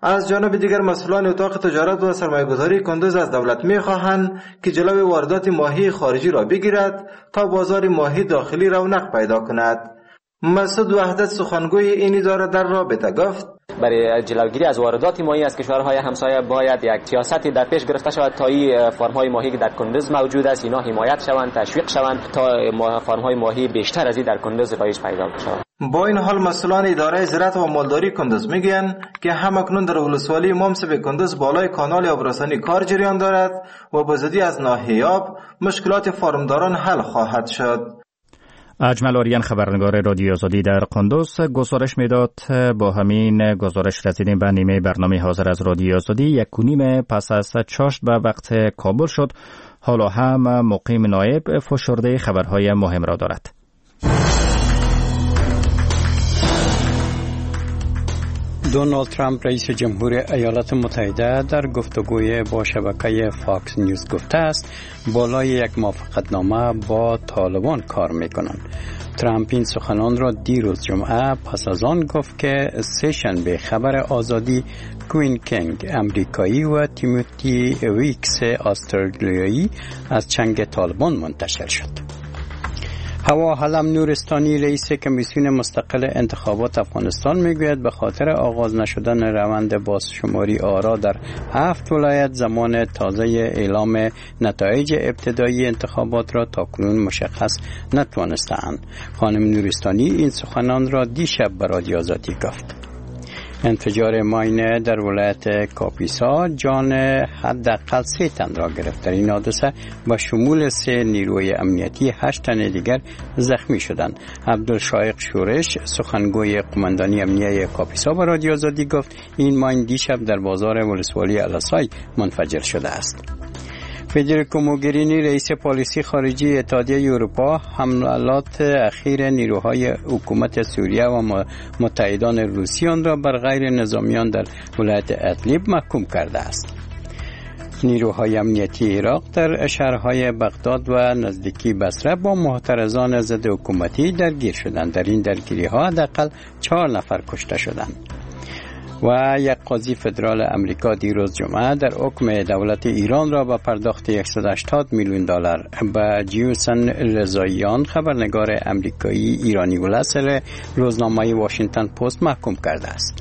از جانب دیگر مسئولان اتاق تجارت و سرمایه‌گذاری کندوز از دولت می‌خواهند که جلوی واردات ماهی خارجی را بگیرد تا بازار ماهی داخلی رونق پیدا کند. مسعود وحدت سخنگوی این اداره در رابطه گفت: برای جلوگیری از واردات ماهی از کشورهای همسایه باید یک سیاستی در پیش گرفته شود تا این فرم‌های ماهی که در کندوز موجود است اینا حمایت شوند، تشویق شوند تا فرم‌های ماهی بیشتر از این در کندوز رایج پیدا شود. با این حال مسئولان اداره زراعت و مالداری کندوز میگن که همکنون در ولسوالی مامسب کندوز بالای کانال آبرسانی کار جریان دارد و با زودی از ناحیه آب مشکلات فارمداران حل خواهد شد. اجمل آریان خبرنگار رادیو آزادی در قندوز گزارش میداد. با همین گزارش رسیدیم به نیمه برنامه حاضر از رادیو آزادی. یک و نیم پس از چاشت به وقت کابل شد. حالا هم مقیم نایب فشرده خبرهای مهم را دارد. دونالد ترامپ رئیس جمهور ایالات متحده در گفتگوی با شبکه فاکس نیوز گفته است بالای یک موافقتنامه با طالبان کار میکنند. ترامپ این سخنان را دیروز جمعه پس از آن گفت که سه شنبه خبر آزادی کوین کینگ امریکایی و تیموتی ویکس استرالیایی از چنگ طالبان منتشر شد. هوا حلم نورستانی رئیس کمیسیون مستقل انتخابات افغانستان میگوید به خاطر آغاز نشدن روند بازشماری آرا در هفت ولایت زمان تازه اعلام نتایج ابتدایی انتخابات را تاکنون مشخص نتوانستند. خانم نورستانی این سخنان را دیشب به رادیو آزادی گفت. انفجار ماینه در ولایت کاپیسا جان حداقل سه تن را گرفت. در این حادثه با شمول سه نیروی امنیتی هشت تن دیگر زخمی شدند. عبدالشایق شورش سخنگوی قماندانی امنیه کاپیسا به رادیو آزادی گفت این ماین دیشب در بازار ولسوالی الاسای منفجر شده است. فدریکو موگرینی رئیس پالیسی خارجی اتحادیه اروپا حملات اخیر نیروهای حکومت سوریه و متحدان روسیان را بر غیر نظامیان در ولایت ادلیب محکوم کرده است. نیروهای امنیتی عراق در شهرهای بغداد و نزدیکی بصره با معترضان ضد حکومتی درگیر شدند. در این درگیری ها حداقل چهار نفر کشته شدند. و یک قاضی فدرال امریکا دیروز جمعه در حکم دولت ایران را با پرداخت صد و هشتاد میلیون دلار به جیوسن رضاییان خبرنگار امریکایی ایرانی الاصل روزنامه واشنگتن پست محکوم کرده است.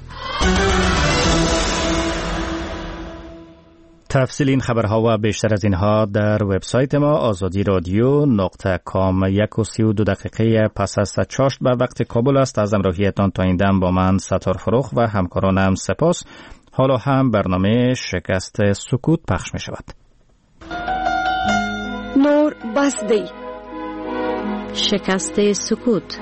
تفصیل این خبرها و بیشتر از اینها در وبسایت ما آزادی رادیو نقطه کام. یک و سی و دو دقیقه پس از چاشت به وقت کابل است. از همراهیتان تا این دم با من ستار فروخ و همکارانم سپاس. حالا هم برنامه شکست سکوت پخش می شود. نور بسدی شکست سکوت.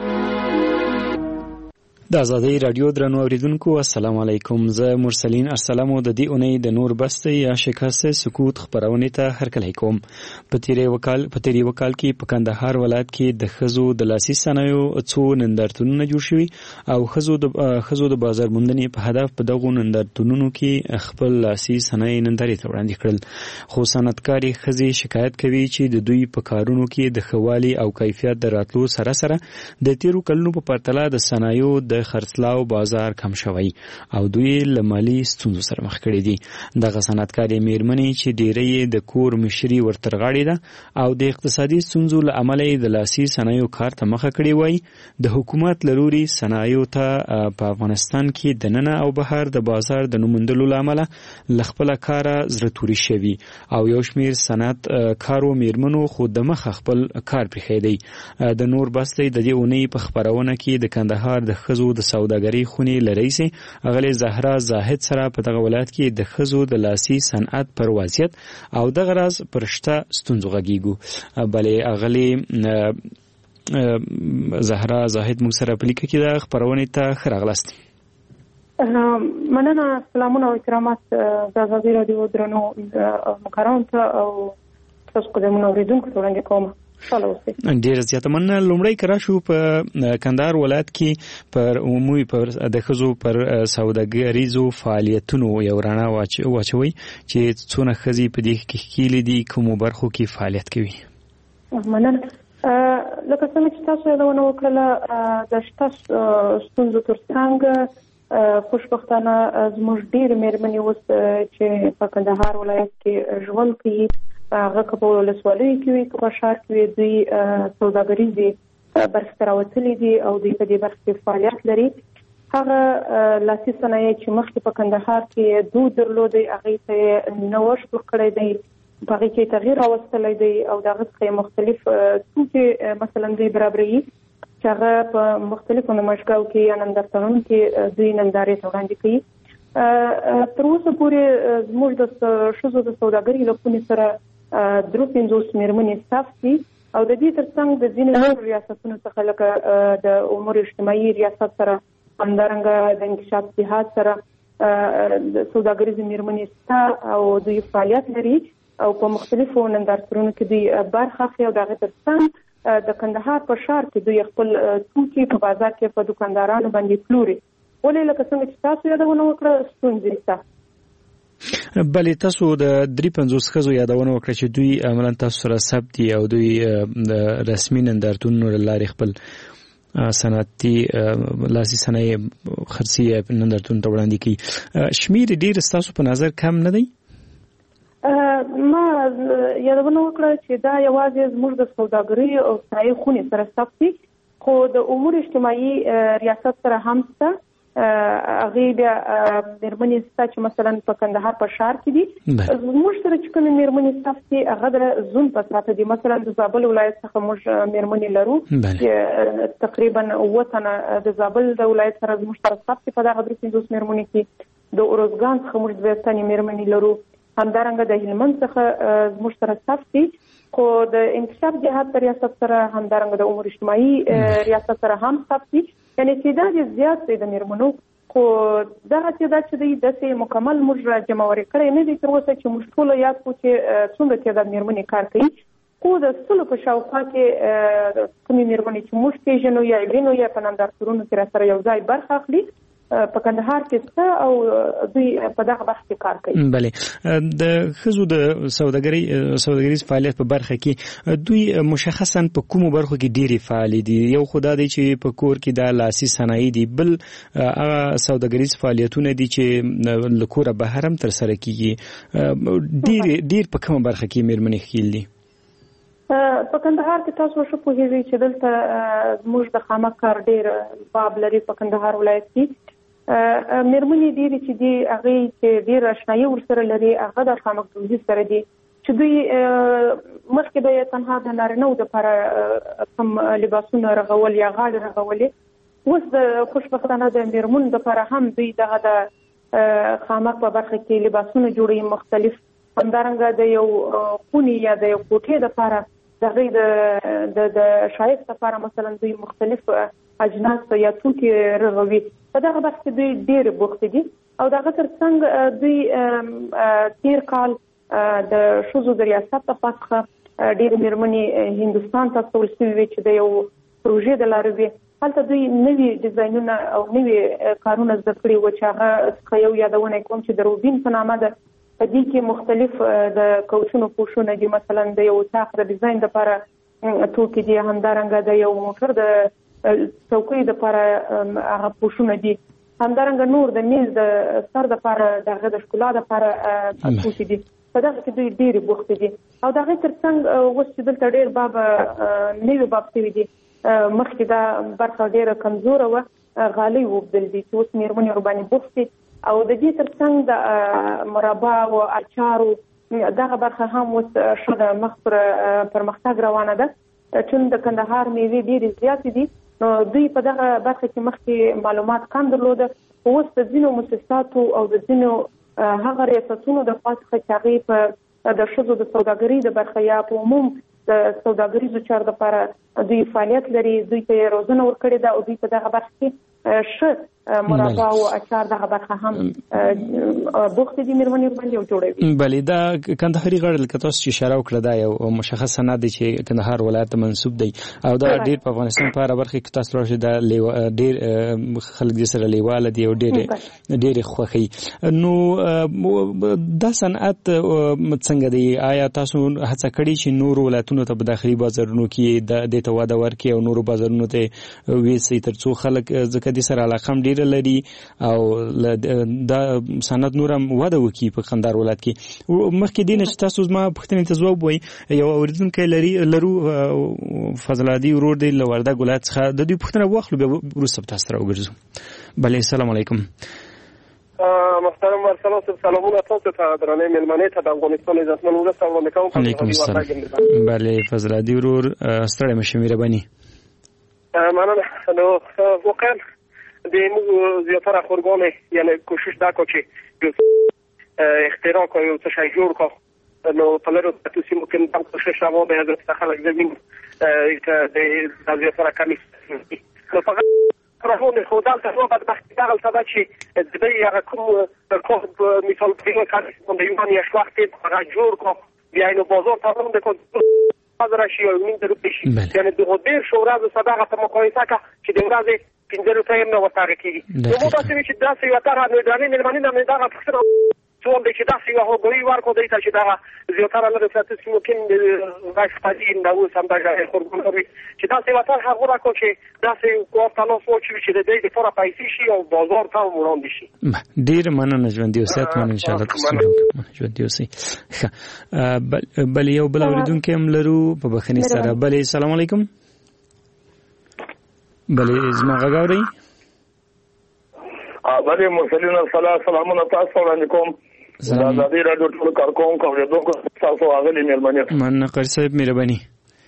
د آزادۍ رادیو درنو اوریدونکو السلام علیکم. زه مرسلین ارسلم د دې اونۍ د نور بسته یا شکست سکوت خبرونه ته هرکلی کوم. په تیری وکال په تیری وکال کې په کندهار ولایت کې د خزو د لاسي صنایعو څو نندارتونونه جوړ شوي او خزو د خزو د بازار موندنې په هدف په دغو نندارتونونو کې خپل لاسي صنایع نندارې ته وړاندې کړل. خو صنعتکارې ښځې شکایت کوي چې د دوی په کارونو کې د ښه والي او کیفیت د راتلو سره سره د تیرو کلونو په پرتله د صنایعو د خرڅلاو بازار کم شوی او دوی له مالي ستونزو سره مخ کړي دي. دغه صنعتکارې میرمنې چې ډېری د کور مشري ورترغاړې ده او د اقتصادي ستونزو له امله د لاسي صنایعو کار ته مخه کړې وای. د حکومت لروري صنایعو ته په افغانستان کې د ننه او بهر د بازار د نوموندلو له امله له خپله کاره زړه توري شوي او یو شمېر صنعت کارو میرمنو خو د مخه خپل کار پرېښی دی. د نور بستی د دې اونۍ په خپرونه کې د کندهار د ښځو د سوداګرۍ خونې له رئیسې اغلې زهرا زاهد سره په دغه ولایت کې د ښځو د لاسي صنعت پر وضعیت او دغه راز پر شته ستونزو غږیږو. بلې اغلې زهرا زاهد موږ سره په لیکه کې د خپرونې ته ښه راغلاست. مننه. سلامونه او احترامات د آزادۍ راډیو درنو مکرانو ته او تاسو قدمونه اوریدونکو ته وړاندې کوم. ډیر زیاته مننه. لومړی که راشو په کندهار ولایت کې پر عمومي پر د ښځو پر سوداګریزو فعالیتونو یو رڼا واچوي چې څونه ښځې په دې کې ښکیلې دي کومو برخو کې فعالیت کوي. مننه. لکه څنګه چې تاسو یادونه وکړله د شته ستونزو تر څنګ خوشبختانه زموږ ډېرې مېرمنې اوس چې په کندهار ولایت کې ژوند کوي، هغه که په ولسوالیو کې وي که په ښار کې وي، دوی سوداګریزې برخې ته راوتلي دي او دوی په دې برخه کې فعالیت لري. هغه لاسي صنایع چې مخکې په کندهار کې دود درلودی هغې ته یې نوښت ورکړی دی، په هغې کې تغییر راوستلی دی او د هغه څخه یې مختلف توکي مثلا دوی برابروي چې هغه په مختلفو نمایشګاو کې یا نندارتونونو کې دوی نندارې ته وړاندې کوي. تر اوسه پورې زموږ د ښځو د سوداګرۍ له خونې سره درې پنځوس مېرمنې ثبت دي او د دې ترڅنګ د ځینو نورو ریاستونو څخه لکه د امور اجتماعي ریاست سره، همدارنګه د انکشاف جهاد سره د سوداګریزې مېرمنې شته او دوی فعالیت لري او په مختلفو نندارتونونو کې دوی برخه اخلي او د هغې ترڅنګ د کندهار په ښار کې دوی خپل توکي په بازار کې په دوکاندارانو باندې پلوري. ولې لکه څنګه چې تاسو یادونه وکړه ستونزې شته. بلې تاسو د درې پنځوس ښځو یادونه وکړه چې دوی عملاً تاسو سره ثبت دي او دوی د رسمي نندارتونونو له لارې خپل صنعتي لاسي صنایع خرڅي نندارتونو ته وړاندې کوي. شمیر ډېر ستاسو په نظر کم نه دی؟ ما یادونه وکړه چې دا یوازې زموږ د سوداګرۍ او صنایع خونې سره ثبت دي، خو د امور اجتماعي ریاست سره هم شته. هغې بیا مېرمنې شته چې مثلا په کندهار په ښار کې دي. زموږ سره چې کومې مېرمنې ثبت دي هغه د زون په ساته دي. مثلا د زابل ولایت څخه موږ مېرمنې لرو چې تقریبا اووه تنه د زابل د ولایت سره زموږ سره ثبت دي په دغه درې پنځوس مېرمنې کې. د اروزګان څخه موږ دوه تنې مېرمنې لرو، همدارنګه د هلمند څخه زموږ سره ثبت دي، خو د انکشاف جهاد ریاست سره همدارنګه د امور اجتماعي ریاست سره هم ثبت دي. یعنې تعداد یې زیات دی د مېرمنو، خو دغه تعداد چې دی داسې مکمل موږ جمعوري کړی نه دی تر اوسه چې موږ ټوله یاد کړو چې څومره تعداد مېرمنې کار کوي. خو د سلو په شاوخوا کې کومې مېرمنې چې موږ پېژنو یا وینو یا په نندارتونونو کې راسره یو ځای برخه اخلي په کندهار کې شته او دوی په دغه برخه کې کار کوي. بله، د ښځو د سوداګرۍ سوداګریز فعالیت په برخه کې دوی مشخصا په کومو برخو کې ډېرې فعالې دي؟ یو خو دا دی چې په کور کې دا لاسي صنایع دي، بل هغه سوداګریز فعالیتونه دي چې له کوره بهر هم ترسره کېږي. ډېر ډېر په کومه برخه کې مېرمنې ښکیل دي؟ په کندهار کې تاسو ښه پوهېږئ چې دلته زموږ د خامک کار ډېر باب لري. په کندهار ولایت کې مېرمنې ډېرې چې دي هغې چې ډېر اشنایي ورسره لري هغه د خامک دوزي سره دي چې دوی مخکې به یې تنها د نارینهو دپاره کوم لباسونه رغول یا غاړې رغولې، اوس د خوشبختانه د مېرمنو دپاره هم دوی دغه د خامک په برخه کې لباسونه جوړوي مختلف. همدارنګه د یو خونې یا د یو کوټې دپاره د هغې د د ښایست دپاره مثلا دوی مختلف اجناس یا توکي رغوي. په دغه برخه کې دوی ډېرې بوختې دي او د هغه تر څنګ دوی تېر کال د ښځو د ریاست لخوا څخه ډېرې مېرمنې هندوستان ته استول شوې وې چې د یو پروژې د لارې وې. هلته دوی نوي ډیزاینونه او نوي کارونه زده کړي وو چې هغه څخه یو یادونه کوم چې د روبین په نامه ده. په دې کې مختلف د کوچونو پوښونه دي، مثلا د یو اطاق د ډیزاین لپاره توکي دي، همدارنګه د یو موټر د څوکۍ لپاره هغه پوښونه دي، همدارنګه نور د میز د سر لپاره د هغه د ښکلا لپاره توکي دي. په دغه کې دوی ډېرې بوختې دي او د هغې تر څنګ اوس چې دلته ډېر باب نوي باب شوي دي. مخکې دا برخه ډېره کمزوره وه، غالۍ وبدل دي چې اوس مېرمنې ورباندې بوخت دي او د دې تر څنګ د مربا او اچارو دغه برخه هم اوس ښه د مخ پر پرمختګ روانه ده. چون د کندهار میوې ډېرې زیاتې دي نو دوی په دغه برخه کې مخکې معلومات کم درلوده، اوس د ځینو مؤسساتو او د ځینو هغه ریاستونو د خوا څخه چې هغې په د ښځو د سوداګرۍ د برخه یا په عموم د سوداګریزو چارو لپاره دوی فعالیت لري، دوی ته یې روزنه ورکړې ده او دوی په دغه برخه کې ښه مربا او اچار دغه برخه هم بوختې دي مېرمنې ورباندې او جوړوي. بلې دا کندهاري غاړه لکه تاسو چې اشاره وکړه دا یو مشخص صنعت دی چې کندهار ولایت ته منسوب دی او دا ډېر په افغانستان په هره برخه کې تاسو راشي دا ډېر خلک دې سره لیواله دي او ډېرې ډېرې خوښوي. نو دا صنعت څنګه دی؟ آیا تاسو هڅه کړې چې نورو ولایتونو ته په داخلي بازارونو کې دې ته وده ورکړي او نورو بازارونو ته ویسي تر څو خلک ځکه دې سره علاقه هم ډېره ډیر لري او دا صنعت نور هم وده وکړي په قندهار ولایت کې. مخکې دې نه چې تاسو زما پوښتنې ته ځواب وایي، یو اورېدونکی لري لرو فضل عادي ورور دی له وردګ ولایت څخه، د دوی پوښتنه واخلو بیا وروسته به تاسو ته راوګرځو. بله، السلام علیکم. محترم ورسلام صاحب، سلامونه تاسو ته، درنې مېلمنې ته د افغانستان عزتمن ولس ته وړاندې کوم. علیکم السلام. بله فضل عادي ورور، ستړی مشه، مهرباني. مننه. نو واقعا د موږ زیاتره خورګانې یعنی کوشش دا کو چې اختراع کو یو څه شی جوړ کو، نو په لرو تاسو ممکن دا کوشش راو به حضرت خلک زمين ته د زیاتره کمی نو فقط راهونه خدای ته نو بعد وخت دا غلطه چې د دې هغه کوم کوم مثال په کار کوم د یوان یو وخت په جوړ کو بیا نو بازار ته هم د کو حاضر شي او من د روپیش یعنی د غوډیر شورا د صداقت مقایسه کا چې د ورځې پنځه روپۍ نه وتاړه کیږي. نو مو تاسو چې دا څه یو تر نه درنې مېلمانه نه دا فکر څول د چې دا څه یو غوړی ورکو دی چې دا زیاتره نه تاسو چې ممکن راځي پدین دا اوس هم دا خورګونوي چې دا څه یو تر هغه راکو چې دا څه کوه تاسو سوچ چې د دې لپاره پیسې شي او بازار ته وړاندې شي. ډیر مننه ژوند یو سات من ان شاء الله تاسو ژوند یو سي. بل یو بل اوریدونکو هم لرو په بخنی سره. بل السلام علیکم. بله زما غاوري. ا بله مرسلین السلام سلامونه تاسو وړاندې کوم. دا د دې راډیو ټول کارکون کوم یو تاسو هغه مېلمنه. من نقر صاحب مهرباني.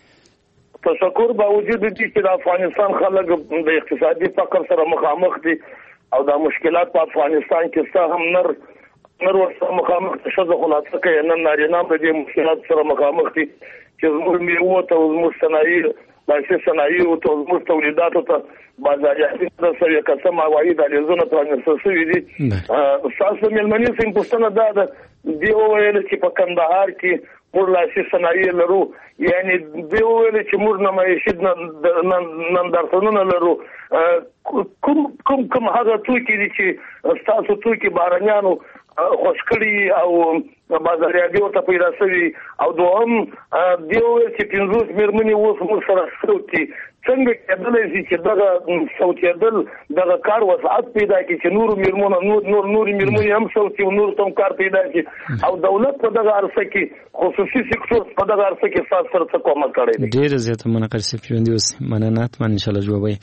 تشکر باوجود دې چې د افغانستان خلک د اقتصادي فقر سره مخامخ دي او د مشکلات په افغانستان کې څه هم نر نر ورسره مخامخ شوه، خلاصه کوي نن نارینه د دې مشکلات سره مخامخ دي چې زموږ میوه ته زموږ صنایع باسي صنایع او زموږ تولیداتو ته بازاریاتي سره قسم عواید علیزونه پرانسل شوي دي. تاسو مېلمنې څنګه پوښتنه ده دی وویل چې په کندهار کې موږ لاسي صنایع لرو، یعنی دی وویل چې موږ نمایشي نندارتونونه لرو. کوم کوم کوم هغه توکي دي چې تاسو توکي بارانیانو خوش کړي او بازاریابي ورته پیدا شوي، او دوهم دی وویل چې پنځوس مېرمنې اوس موږ سره صوتي څنګه کېدلی شي چې دغه صوتېدل دغه کار وسعت پیدا کړي چې نورو مېرمنو نور نور نورې مېرمنې هم صوتي او نورو ته هم کار پیدا کړي، او دولت په دغه عرصه کې خصوصي سکتور په دغه عرصه کې ستاسو سره څه کومک کړی دی؟ ډېره زیاته منقر صاحب ژوندي اوسئ. مننه حتما انشاءالله جواب وایي.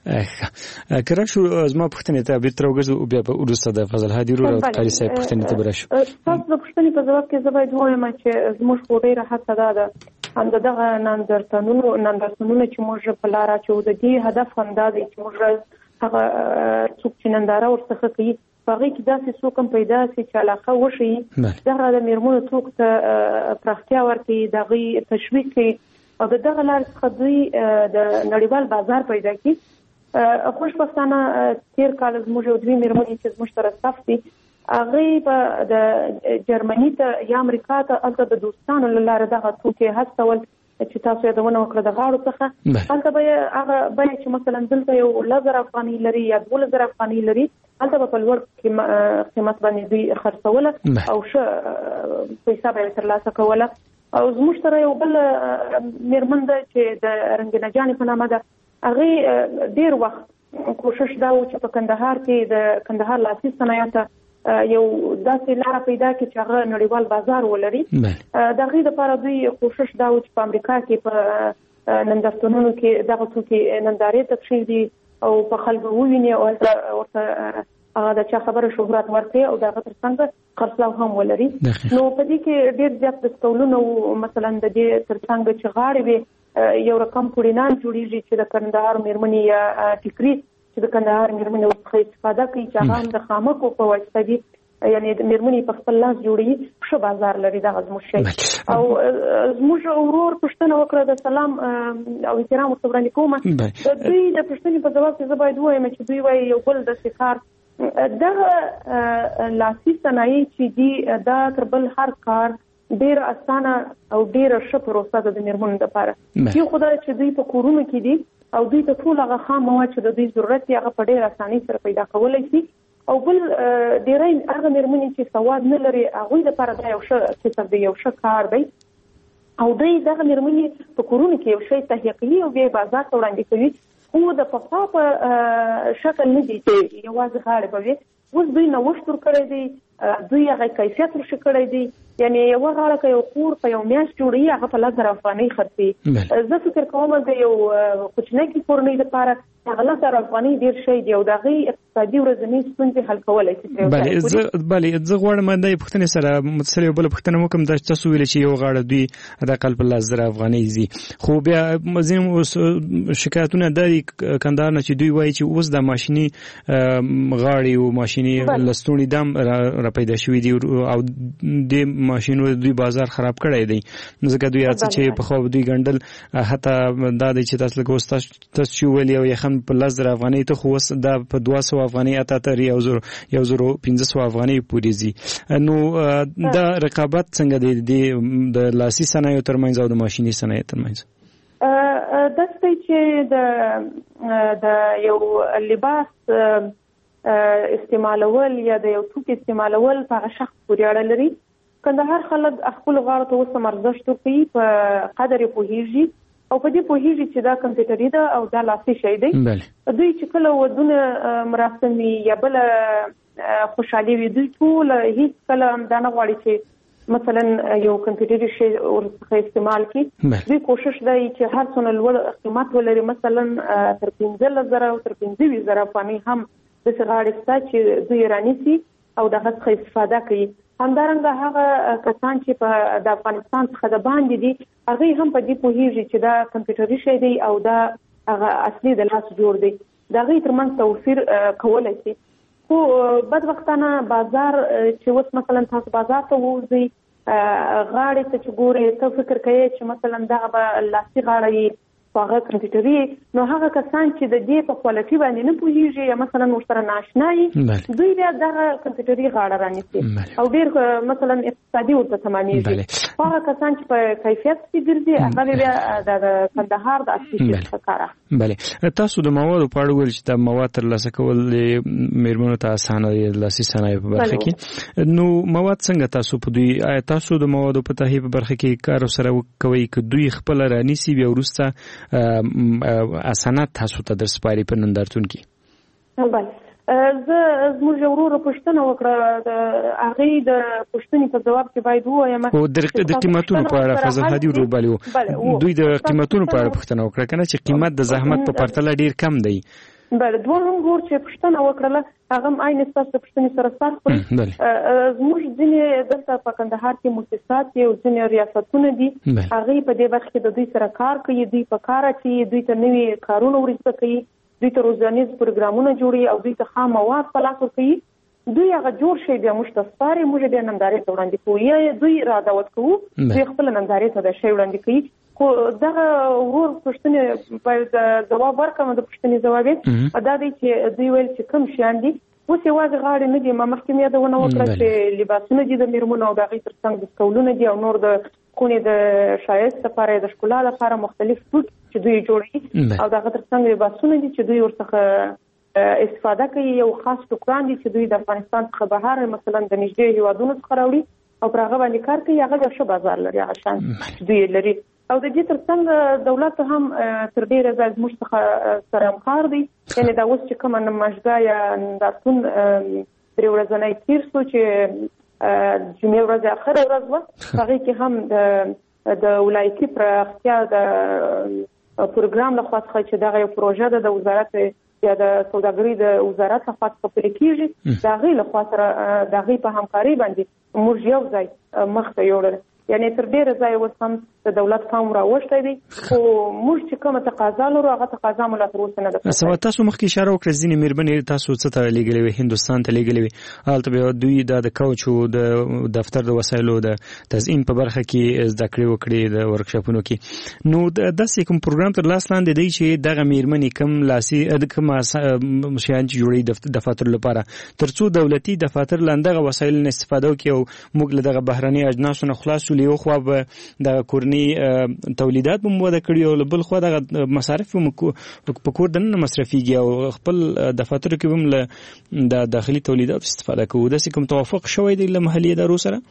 که راشو زما پوښتنې ته بېرته راوګرځو بیا به وروسته د فضل هادي ورور او قاري صاحب پوښتنې ته به راشو. تاسو د پوښتنې په ځواب کې زه باید ووایم چې زموږ خو ډېره هڅه دا ده هم د دغه نندارتونونو نندارتونونه چې موږ په لاره اچوو د دې هدف هم دا دی چې موږ هغه څوک چې ننداره ورڅخه کوي په هغې کې داسې څوک هم پیدا شي چې علاقه وښیي، دغه د مېرمنو څوک ته پراختیا ورکوي، د هغوی تشویق کوي او د دغه لارې څخه دوی د نړیوال بازار پیدا کړي. خوشبختانه تېر کال زموږ یو دوې مېرمنې چې زموږ سره صف دي هغوی به د جرمني ته یا امریکا ته هلته د دوستانو له لارې دغه توکي هڅول چې تاسو یادونه وکړه د غاړو څخه، هلته به یې هغه بیه چې مثلا دلته یو لس زره افغانۍ لري یا دولس زره افغانۍ لري هلته به په لوړ قیمت باندې دوی خرڅوله او ښه پیسه به یې ترلاسه کوله. او زموږ سره یو بل مېرمن ده چې د رنګینه جانې په نامه ده، هغې ډېر وخت کوشش دا و چې په کندهار کې د کندهار لاسي صنایعو یو داسې لاره پیدا کړي چې هغه نړیوال بازار ولري. د هغې دپاره دوی کوشش دا و چې په امریکا کې په نندارتونونو کې دغه توکي نندارې ته کښېږدي او په خلکو وویني او هلته ورته هغه د چا خبره شهرت ورکړي او د هغه تر څنګ خرڅلاو هم ولري. نو په دې کې ډېر زیات دستګولونه مثلا د دې تر څنګ چې غاړې وي یو رقم پوړینان جوړېږي چې د کندهار مېرمنې یا ټیکري چې د کندهار مېرمنې ورڅخه استفاده کوي چې هغه هم د خامکو په واسطه دي، یعنې د مېرمنې په خپل لاس جوړوي، ښه بازار لري دغه زموږ شی. او زموږ ورور پوښتنه وکړه د سلام او احترام ورته وړاندې کومه. د دوی د پوښتنې په ځواب کې زه باید ووایم چې دوی وایي یو بل داسې کار دغه لاسي صنایع چې دي دا تر بل هر کار ډېره اسانه او ډېره ښه پروسه ده د مېرمنو دپاره. یو خو دا چې دوی په کورونو کې دي او دوی ته ټول هغه خام مواد چې د دوی ضرورت دی هغه په ډېره اسانۍ سره پیدا کولی شي. او بل ډېری هغه مېرمنې چې سواد نه لري هغوی دپاره دا یو ښه کسب دی، یو ښه کار دی. او دوی دغه مېرمنې په کورونو کې یو شی تهیه کوي او بیا یې بازار ته وړاندې کوي خو د پخوا په شکل نه دي چې یوازې غاړې به وي. اوس دوی نوښت ورکړی دی، دوی هغه کیفیت ورشي کړی دی. یعنی یو غاړه که یو کور په یو میاشت جوړوي هغه په لس زره افغانۍ خرڅوي. زه فکر کوم د یو کوچنۍ کورنۍ لپاره هغه لس زره افغانۍ ډېر شی دی او د هغې اقتصادي ورځنۍ ستونزې حل کولی شي. بلې زه زه غواړم د پوښتنې سره متصل یو بله پوښتنه وکړم. دا تاسو ویلې چې یو غاړه دوی حداقل په لس زره افغانۍ ځي، خو بیا ځینې شکایتونه دا دي کندهار نه چې دوی وایي چې اوس د ماشیني غاړې او ماشیني لستوڼي دام را پیدا شوي دي او د ماشینو دوی بازار خراب کړی دی. ځکه دوی هڅه چې په خو دوی ګڼډل حتی دا دی چې تاسو لکه اوس تاسو چې ویلي او یخن په لس زره افغانۍ ته خو اوس دا په دوه سوه افغانۍ اته تر یو زرو یو زرو پنځه سوه افغانۍ پورې ځي. نو دا رقابت څنګه دی د لاسي صنایعو ترمنځ او د ماشیني صنایعو ترمنځ؟ داسې دی چې د یو لباس استعمالول یا د یو توکي استعمالول په هغه شخص پورې اړه لري. کندهار خلک خپلو غاړو ته اوس هم ارزښت ورکوي، په قدر یې پوهېږي او په دې پوهېږي چې دا کمپیوټري ده او دا لاسي شی دی. دوی چې کله ودونه مراسم وي یا بله خوشحالي وي، دوی ټول هېڅ کله دا نه غواړي چې مثلا یو کمپیوټري شی ورڅخه استعمال کړي. دوی کوشش دی چې هر څومره لوړ قیمت ولري، مثلا تر پنځلس زره او تر پنځه ویشت زره افغانۍ هم داسې غاړې شته چې دوی یې رانیسي او د هغه څخه استفاده کوي. همدارنګه هغه کسان چې په د افغانستان څخه د باندې دي هغوی هم په دې پوهېږي چې دا کمپیوټري شی دی او دا هغه اصلي د لاس جوړ دی. د هغوی ترمنځ توفیر کولی شي. خو بدبختانه بازار چې اوس مثلا تاسو بازار ته ووځئ، غاړې ته چې ګورئ ته فکر کوئ چې مثلا دغه به لاسي غاړه وي خو هغه کمپیوټري، نو هغه کسان چې د دې په کوالټي باندې نه پوهېږي یا مثلا ورسره نااشنا وي، دوی بیا دغه کمپیوټري غاړه رانیسي او ډېر مثلا اقتصادي ورته تمامېږي. خو هغه کسان چې په کیفیت کې ګرځي هغه بیا د کندهار د اصلي شي څخه کار اخلي. بلې تاسو د موادو په اړه ویل چې دا مواد ترلاسه کول د میرمنو ته اسانه دي د لاسي صنایعو په برخه کې. نو مواد څنګه تاسو په دوی آیا تاسو د موادو په تهیه په برخه کې کار سره کوئ که دوی خپل رانیسي بیا وروسته اسانات تاسو ته در سپاري په نندارتون کې؟ بله زه زموږ یو ورور پوښتنه وکړه، د هغې د پوښتنې په ځواب کې باید ووایم خو د قیمتونو په اړه فضل هادي ورور بلې دوی د قیمتونو په اړه پوښتنه وکړه که نه چې قیمت د زحمت په پرتله ډېر کم دی. بله دوهم ورور چې پوښتنه وکړله هغه هم عین ستاسو د پوښتنې سره سر خوري. زموږ ځینې دلته په کندهار کې مؤسسات دي او ځینې ریاستونه دي، هغوی په دې برخه کې د دوی سره کار کوي، دوی په کار اچوي، دوی ته نوي کارونه ورزده کوي، دوی ته روزانیز پروګرامونه جوړوي او دوی ته خام مواد په لاس ورکوي. دوی هغه جوړ شی بیا موږ ته سپاري، موږ بیا نندارې ته وړاندې کوو یا دوی را دعوت کوو، دوی خپله نندارې ته دا شی وړاندې کوي. خو دغه ورور پوښتنې باید ځواب ورکړم، د پوښتنې ځواب یې دا دی چې دوی ویل چې کوم شیان دي. اوس یوازې غاړې نه دي، ما مخکې مې یادونه وکړه چې لباسونه دي د میرمنو او د هغې تر څنګ دستکولونه دي او نور د خونې د ښایست لپاره د ښکلا لپاره مختلف توکي چې دوی جوړوي او د هغه تر څنګ لباسونه دي چې دوی ورڅخه استفاده کوي. یو خاص ټوکران دي چې دوی د افغانستان څخه بهر مثلا د نږدې هېوادونو څخه راوړي او پر هغه باندې کار کوي. هغه ښه بازار لري، هغه شان دوی لري او د دې تر څنګ دولت هم تر ډېره ځای زموږ څخه سره همکار دی. یعنې دا اوس چې کومه نمایشګاه یا نندارتون درې ورځنی تېر شو چې جمعې ورځ اخره ورځ وه، هغې کې هم د ولایتي پراختیا د پروګرام لخوا څخه چې دغه یو پروژه ده د وزارت یا د سوداګرۍ د وزارت لخوا څخه پلي کېږي، د هغې لخوا سره د هغې په همکارۍ باندې موږ یو ځای مخته یوړل. یعنې تر ډېره ځایه اوس هم د دولت پام راوښتی دی، خو موږ چې کومه تقاضا لرو هغه تقاضا مو لا تر اوسه نه ده. سوا تاسو مخکې اشاره وکړه ځینې مېرمنې تاسو څه ته لېږلې وې، هندوستان ته لېږلې وې، هلته بیا دوی دا د کوچ او د دفتر د وسایلو د تزیین په برخه کې زده کړې وکړې د ورکشاپونو کې. نو داسې کوم پروګرام تر لاس لاندې دی چې دغه مېرمنې کوم لاسي کوم شیان چې جوړوي دفاتر لپاره تر څو دولتي دفاتر له همدغه وسایلو نه استفاده وکړي او موږ له دغه بهرني اجناسو نه خلاص شو. یو خوا به د کورني تولیدات به مو وده کړي او بل خوا دغه مصارف په کور دننه مصرفېږي او خپل دفاترو کې به هم له د داخلي تولیدات استفاده کوو. داسې کوم توافق شوی دی له محلي ادارو سره؟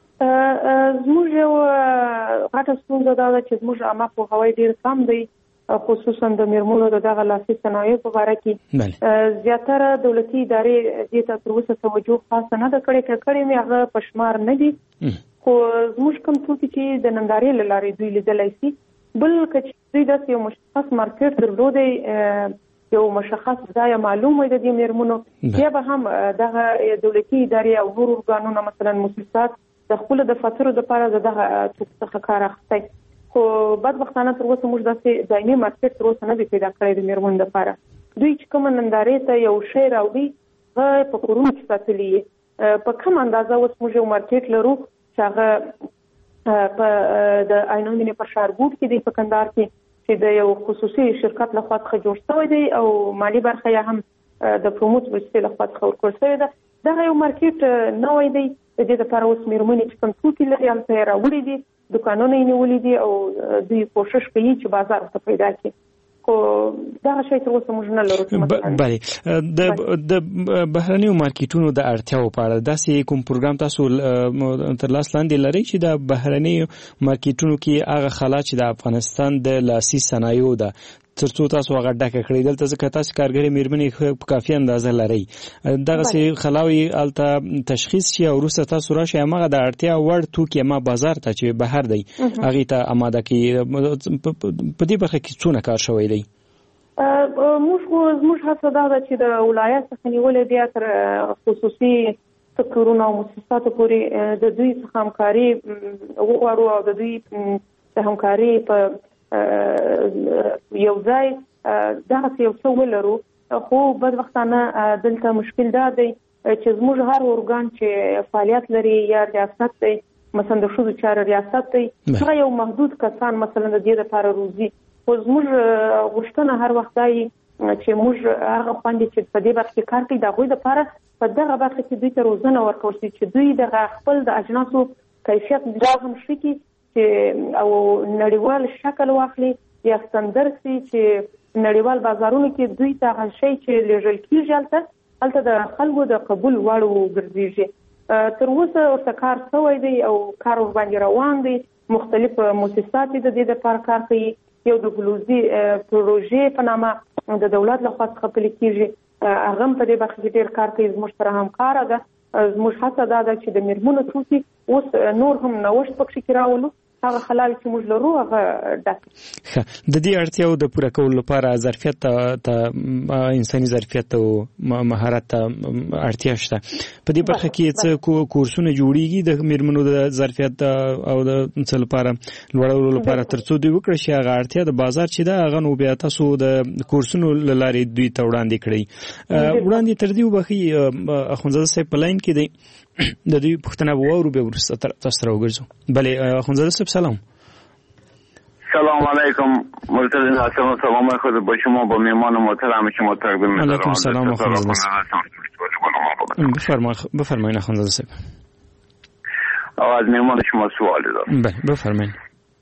زموږ یو غټه ستونزه دا ده چې زموږ عامه پوهاوی ډېر کم دی خصوصا د میرمنو د دغه لاسي صنایعو په اړه کې زیاتره دولتي ادارې دې ته تر اوسه توجه خاصه نه ده کړې، که کړې مې هغه په شمار نه دي، خو زموږ کوم توکي چې د نندارې له لارې دوی لیدلی شي، بل که دوی داسې یو مشخص مارکیټ درلودی، یو مشخص ځای معلوم وي د دې میرمنو، بیا به هم دغه دولتي ادارې او نور ارګانونه مثلا مؤسسات د خپلو دفاترو دپاره د دغه توکو څخه کار اخیستی. خو بدبختانه تر اوسه موږ داسې دایمي مارکیټ تر اوسه نه دی پیدا کړی د میرمنو دپاره. دوی چې کومه نندارې ته یو شی راوړي هغه په کورونو کې ساتلي یې. په کوم اندازه اوس موږ یو مارکیټ لرو چې هغه په د عینو مینې په ښارګوټ کې دی په کندهار کې، چې د یو خصوصي شرکت لخوا څخه جوړ شوی دی او مالي برخه یې هم د پروموت وسیلې لخوا څخه ورکړل شوې ده. دغه یو مارکیټ نوی دی، د دې لپاره اوس میرمنې چې کوم توکي لري هلته یې راوړي دي، دکانونه یې نیولي دي او دوی کوشش کوي چې بازار ورته پیدا کړي. خو دغه شی تر اوسه موږ نه لرو. بله، د بهرنیو مارکیټونو د اړتیاو په اړه داسې کوم پروګرام تاسو تر لاس لاندې لرئ چې د بهرنیو مارکیټونو کې هغه خلا چې د افغانستان د لاسي صنایعو ده ترڅو تاسو هغه ډکه کړئ؟ دلته ځکه تاسو کارګرې میرمنې په کافي اندازه لرئ، دغسې خلاوې هلته تشخیص شي او وروسته تاسو راشئ هماغه د اړتیا وړ توکي ما بازار ته چې بهر دی هغې ته اماده کړي. په دې برخه کې څونه کار شوی دی؟ موږ زموږ هڅه دا ده چې د ولایت څخه نیولې بیا تر خصوصي سکتورونو او مؤسساتو پورې د دوی څخه همکاري وغواړو او د دوی د همکاري په یو ځای دغسې یو څه ولرو. خو بدبختانه دلته مشکل دا دی چې زموږ هر ارګان چې فعالیت لري یا ریاست دی، مثلا د ښځو چارو ریاست دی، هغه یو محدود کسان مثلا د دې لپاره روزي. خو زموږ غوښتنه هر وخت دا وي چې موږ هغه خویندې چې په دې برخه کې کار کوي د هغوی لپاره په دغه برخه کې دوی ته روزنه ورکول شي چې دوی دغه خپل د اجناسو کیفیت بیا هم ښه کړي چې او نړیوال شکل واخلي یا ستندر سي چې نړیوال بازارونو کې دوی ته هغه شی چې لیږل کېږي هلته هلته د خلکو د قبول وړ وګرځېږي. تر اوسه ورته کار شوی دی او کار ورباندې روان دی، مختلف مؤسسات د دې لپاره کار کوي. یو د ګلوزي پروژې په نامه د دولت لخوا څخه پلي کېږي، هغه هم په دې برخه کې ډېر کار کوي، زموږ سره همکاره ده. زموږ هڅه دا ده چې د میرمنو توکي اوس نور هم نوښت پکې کې راولو، هغه خلاوې چې موږ لرو هغه ډک. د دې اړتیاو د پوره کولو لپاره ظرفیت ته انساني ظرفیت او مهارت ته اړتیا شته. په دې برخه کې څه کورسونه جوړیږي د میرمنو د ظرفیت او د څه لپاره لوړولو لپاره ترڅو دوی وکړي چې هغه اړتیا د بازار چې ده هغه نو بیا تاسو د کورسونو له لارې دوی ته وړاندې کړئ؟ وړاندې تر دې وبخي اخوندزاده صاحب په لاین کې دی، د دوی پوښتنه به واورو بیا وروسته تاسو سره وګرځو. بلې اخوندزاده صاحب سلام. سلام علیکم مرتضی ناصر، سلام خود با شما با میهمان محترم شما تقدیم می‌کنم. علیکم سلام اخوندزاده صاحب. بفرمایید بفرمایید اخوندزاده صاحب. از میهمان شما سوالی دارم. بله بفرمایید.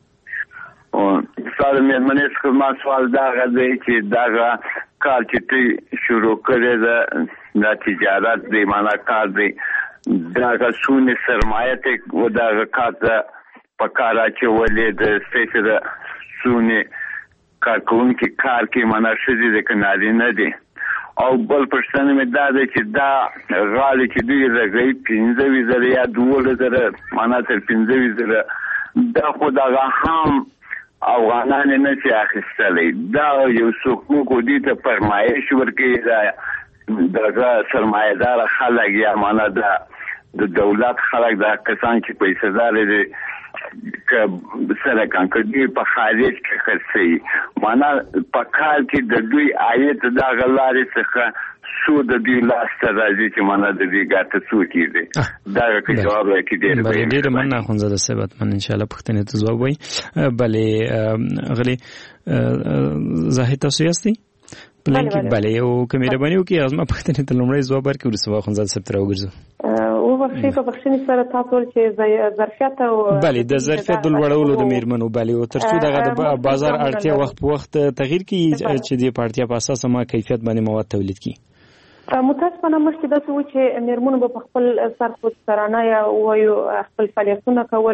سوال میهمانی است که من سوال داغه دی چې داغه کار چې تی شروع کړی ده د تجارت دی، معنا کار دی داغه سونه سرمایه ته و داغه کار ته په کار اچولې د سپیشل سونه کارکونکي کار کې معنا شدي د کناري نه دی. او بل پرسنه مې دا ده چې دا غالي چې دوی راغی پنځه ویزه یا دوه زره معنا تر پنځه ویزه دا خو داغه هم افغانان نه چې اخیستلی، دا یو څوک دي ته فرمایش ورکوي دغه سرمایه‌دار خلک یا معنا دا د دولت خلک دا کسان چې پیسې دار دي که سره کانکدي په خارج کې خرڅي، معنا په کال کې د دوی عاید دغه لارې څخه سو د دوی لاس ته راځي چې معنا د دې ګټه څو کېږي. دا که جواب راکړي ډېر به ډېر مننه اخوندزاده صاحب، اتمن انشاءالله پوښتنې ته ځواب وایي. بلې غلي زاهد تاسو یاستئ؟ بله یو که مهرباني وکړئ زما پوښتنې ته لومړی ځواب ورکړئ وروسته به اخوندزاده صاحب ته راوګرځو. وبخښئ په بخښنې سره تاسو ویل چې ظرفیت او بله د ظرفیت د لوړولو د میرمنو بله او تر څو دغه د بازار اړتیا وخت په وخت تغییر کړي چې د په اړتیا په اساس ما کیفیت باندې مواد تولید کړي. متاسفانه مخکې داسې و چې میرمنو به په خپل سر خود سرانه یا وایو خپل فعالیتونه کول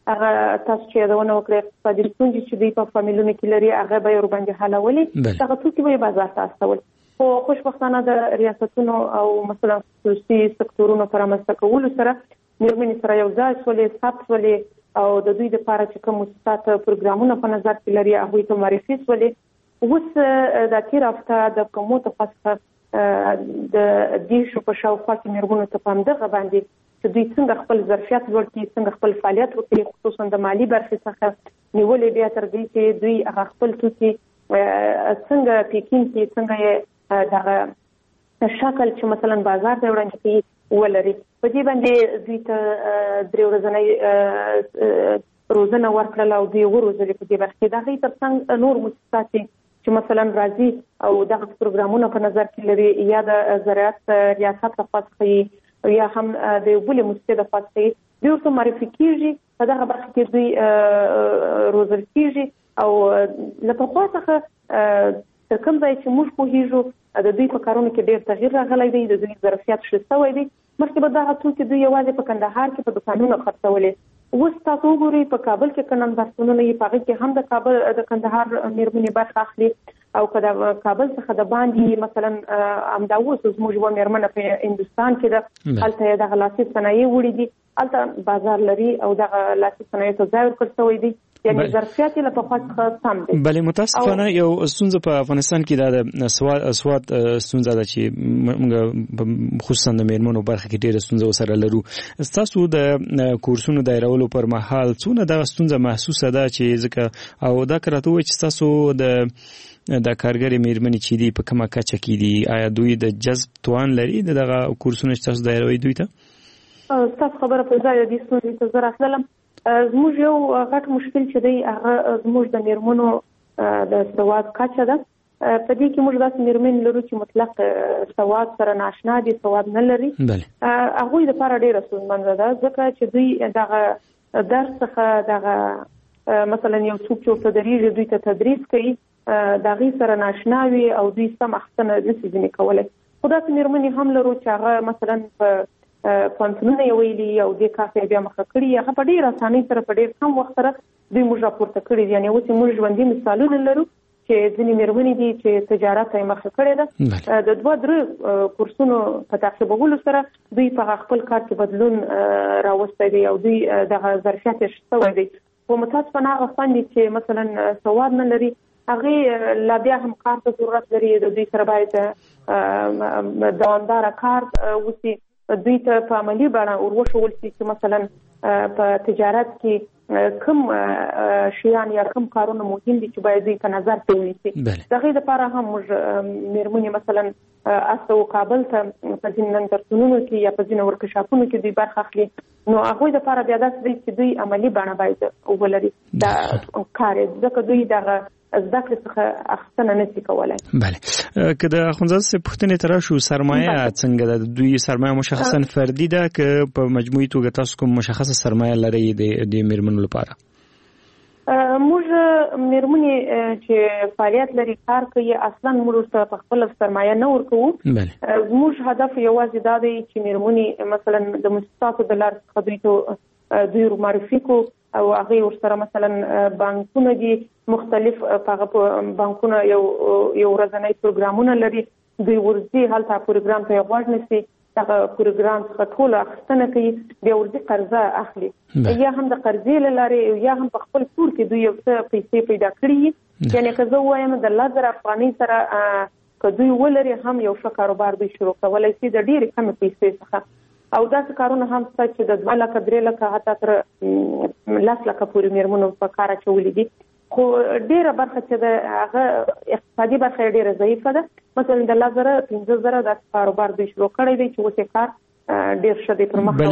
هغه تاسو چې یادونه وکړه اقتصادي ستونزې چې دوی په فامیلونو کې لري هغه به یې ورباندې حلولې هغه توکي به یې بازار ته استول خو خوشبختانه د ریاستونو او مثلا خصوصي سکتورونو پر رامنځته کولو سره مېرمنې سره یو ځای شولې ثبت شولې او د دوی لپاره چې کوم مؤسسات پروګرامونه په نظر کې لري هغوی ته معرفي شولې اوس د تېر هفته د کومو څخه د دېرشو په شاوخوا کې مېرمنو ته په همدغه باندې چې دوی څنګه خپل ظرفیت لوړ کړي څنګه خپل فعالیت وکړي خصوصا د مالي برخې څخه نیولې بیا تر دې چې دوی هغه خپل توکي څنګه پیکینګ کړي څنګه یې دغه شکل چې مثلا بازار ته وړاندې کړي ولري په دې باندې دوی ته درې ورځنۍ روزنه ورکړله او دوی وروزلې په دې برخه کې د هغې تر څنګ نور مؤسسات چې مثلا راځي او دغه پروګرامونه په نظر کې لري یا د زراعت ریاست لخوا څخه یا هم د یو بلې مؤسسې لخوا څخه دوی ورته معرفي کېږي په دغه برخه کې دوی روزل کېږي او له پخوا څخه تر کوم ځای چې موږ پوهېږو د دوی په کارونو کې ډېر تغییر راغلی دی د دوی ظرفیت ښه شوی دی مخکې به دغه توکي دوی یوازې په کندهار کې په دوکانونو خرڅولې اوس تاسو وګورئ په کابل کې که نندارتونونه یې په هغې کې هم د کابل د کندهار مېرمنې برخه اخلي او که د کابل څخه د باندې مثلا همدا اوس زموږ یوه مېرمنه په هندوستان کې ده هلته یې دغه لاسي صنایع وړي دي هلته بازار لري او دغه لاسي صنایعو ته ځای ورکړل شوی دی یعنې ظرفیت یې له پخوا څخه سم دی بلې متاسفانه یو ستونزه په افغانستان کې دا د سواد سواد ستونزه ده چې موږ خصوصا د مېرمنو برخه کې ډېره ستونزه ورسره لرو ستاسو د کورسونو دایرولو پر مهال څونه دغه ستونزه محسوسه ده چې ځکه او دا که راته ووایي چې ستاسو د د کارګرې مېرمنې چې دي په کومه کچه کې دي آیا دوی د جذب توان لري د دغه کورسونه چې تاسو دایروئ دوی ته ستاسو خبره په ځای دې ستونزې ته زه راتللم زموږ یو غټ مشکل چې دی هغه زموږ د مېرمنو د سواد کچه ده په دې کې موږ داسې مېرمنې لرو چې مطلق سواد سره ناشنا دي سواد نه لري هغوی دپاره ډېره ستونزمنده ده ځکه چې دوی دغه درس څخه دغه مثلا یو څوک چې ورته درېږي دوی ته تدریس کوي د هغې سره ناشنا وي او دوی سم اخیستنه نشي ځینې کولی خو داسې مېرمنې هم لرو چې هغه مثلا په پوهنتونونه یې ویلي او دې کار ته یې بیا مخه کړي هغه په ډېر اسانۍ سره په ډېر کم وخت سره دوی موږ راپورته کړي دي یعنې اوس یې موږ ژوندي مثالونه لرو چې ځینې مېرمنې دي چې تجارت ته یې مخه کړې ده د دوه درې کورسونو په تعقیبولو سره دوی په خپل کار کې بدلون راوستی دی او دوی دغه ظرفیت یې ښه شوی دی خو متاسفانه هغه خویندې چې مثلا سواد نه لري هغې لا بیا هم کار ته ضرورت لري د دوی سره باید دوامداره کار وشي دوی ته په عملي بڼه ور وښول شي چې مثلا په تجارت کې کوم شیان یا کوم کارونه مهم دي چې باید دوی په نظر کې ونیسي د هغې دپاره هم موږ مېرمنې مثلا استو کابل ته په ځینې نندارتونونو کې یا په ځینې ورکشاپونو کې دوی برخه اخلي نو هغوی دپاره بیا داسې دی چې دوی عملي بڼه باید ولري دا کار یې ځکه دوی دغه زده کړې څخه اخیستنه نشي کولی بله که د اخندزاده صاحب پوښتنې ته راشو سرمایه څنګه ده دوی سرمایه مشخصا فردي ده که په مجموعي توګه تاسو کوم مشخصه سرمایه لرئ د مېرمنو لپاره موږ مېرمنې چې فعالیت لري کار کوي اصلا موږ ورته په خپله سرمایه نه ورکوو زموږ هدف یوازې دا دی چې مېرمنې مثلا د مؤسساتو د لارې څخه دوی ته دوی معرفي کړو او هغې ورسره مثلا بانکونه دي مختلف هغه بانکونه یو یو ورځنی پروګرامونه لري دوی ورځي هلته پروګرام ته یې غوږ نیسي دغه پروګرام څخه ټوله اخیستنه کوي بیا ورځي قرضه اخلي یا هم د قرضې له لارې یا هم په خپل کور کې دوی یو څه پیسې پیدا کړي یعنې که زه ووایم د لس زره افغانۍ سره که دوی ولري هم یو ښه کاروبار دوی شروع کولی شي د ډېرې کمې پیسې څخه او داسې کارونه هم شته چې د دوه لکه درې لکه حتی تر لس لکه پورې مېرمنو په کار اچولي دي خو ډېره برخه چې د هغه اقتصادي برخه یې ډېره ضعیفه ده مثلا د لس زره پنځه زره داسې کاروبار دوی شروع کړی دی چې اوس یې کار ډېر ښه دی پر مخ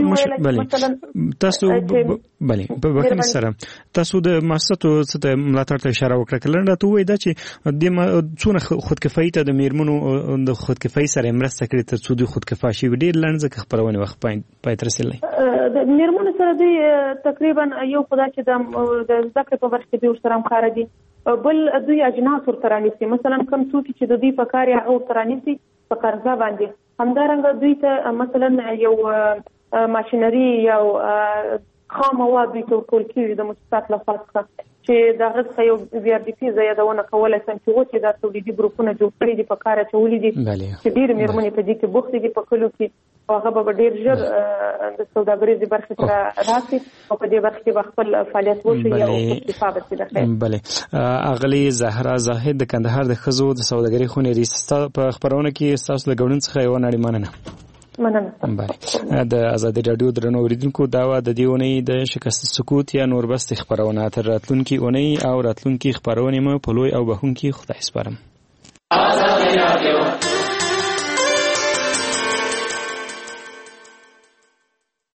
روان تاسو بلې په بخښنې سره تاسو د مؤسساتو څه ته ملاتړ ته اشاره وکړه که لنډه راته ووایي دا چې دې څونه خودکفایي ته د مېرمنو د خودکفایي سره یې مرسته کړې تر څو دوی خودکفا شي ډېر لنډ ځکه خپرونې وخت پای ته رسېدلی د مېرمنو سره دوی تقریبا یو خو دا چې د زده کړې په برخه کې دوی ورسره همکاره دي بل دوی اجناس ورته رانیسي مثلا کوم توکي چې د دوی په کار یې هغه ورته رانیسي په قرضه باندې همدارنګه دوی ته مثلا یو ماشینري یو خام مواد دوی ته ورکول کېږي د مؤسسات لخوا څخه چې د هغه څخه یو وی آر ډي پي زه یادونه کولی شم چې اوس یې دا تولیدي ګروپونه جوړ کړي دي، په کار اچولي دي چې ډېرې مېرمنې په دې کې بوختې دي په کلو کې، او هغه به ډېر ژر د سوداګریزې برخې ته راشي او په دې برخه کې به خپل فعالیت وشي او اکتفا به شي. د خیر بلې اغلې زهرا زاهد د کندهار د ښځو د سوداګرۍ خونې رئیس په خپرونه کې ستاسو له ګډون څخه یوه نړۍ مننه. مننه. بله د ازادي راډیو درنو اوریدونکو دا وه د دې اونۍ د شکست سکوت یا نور بستې خپرونه. تر راتلونکي اونۍ او راتلونکي خپرونې مو په لوی او بخښونکي خدای سپارم. ازادي راډیو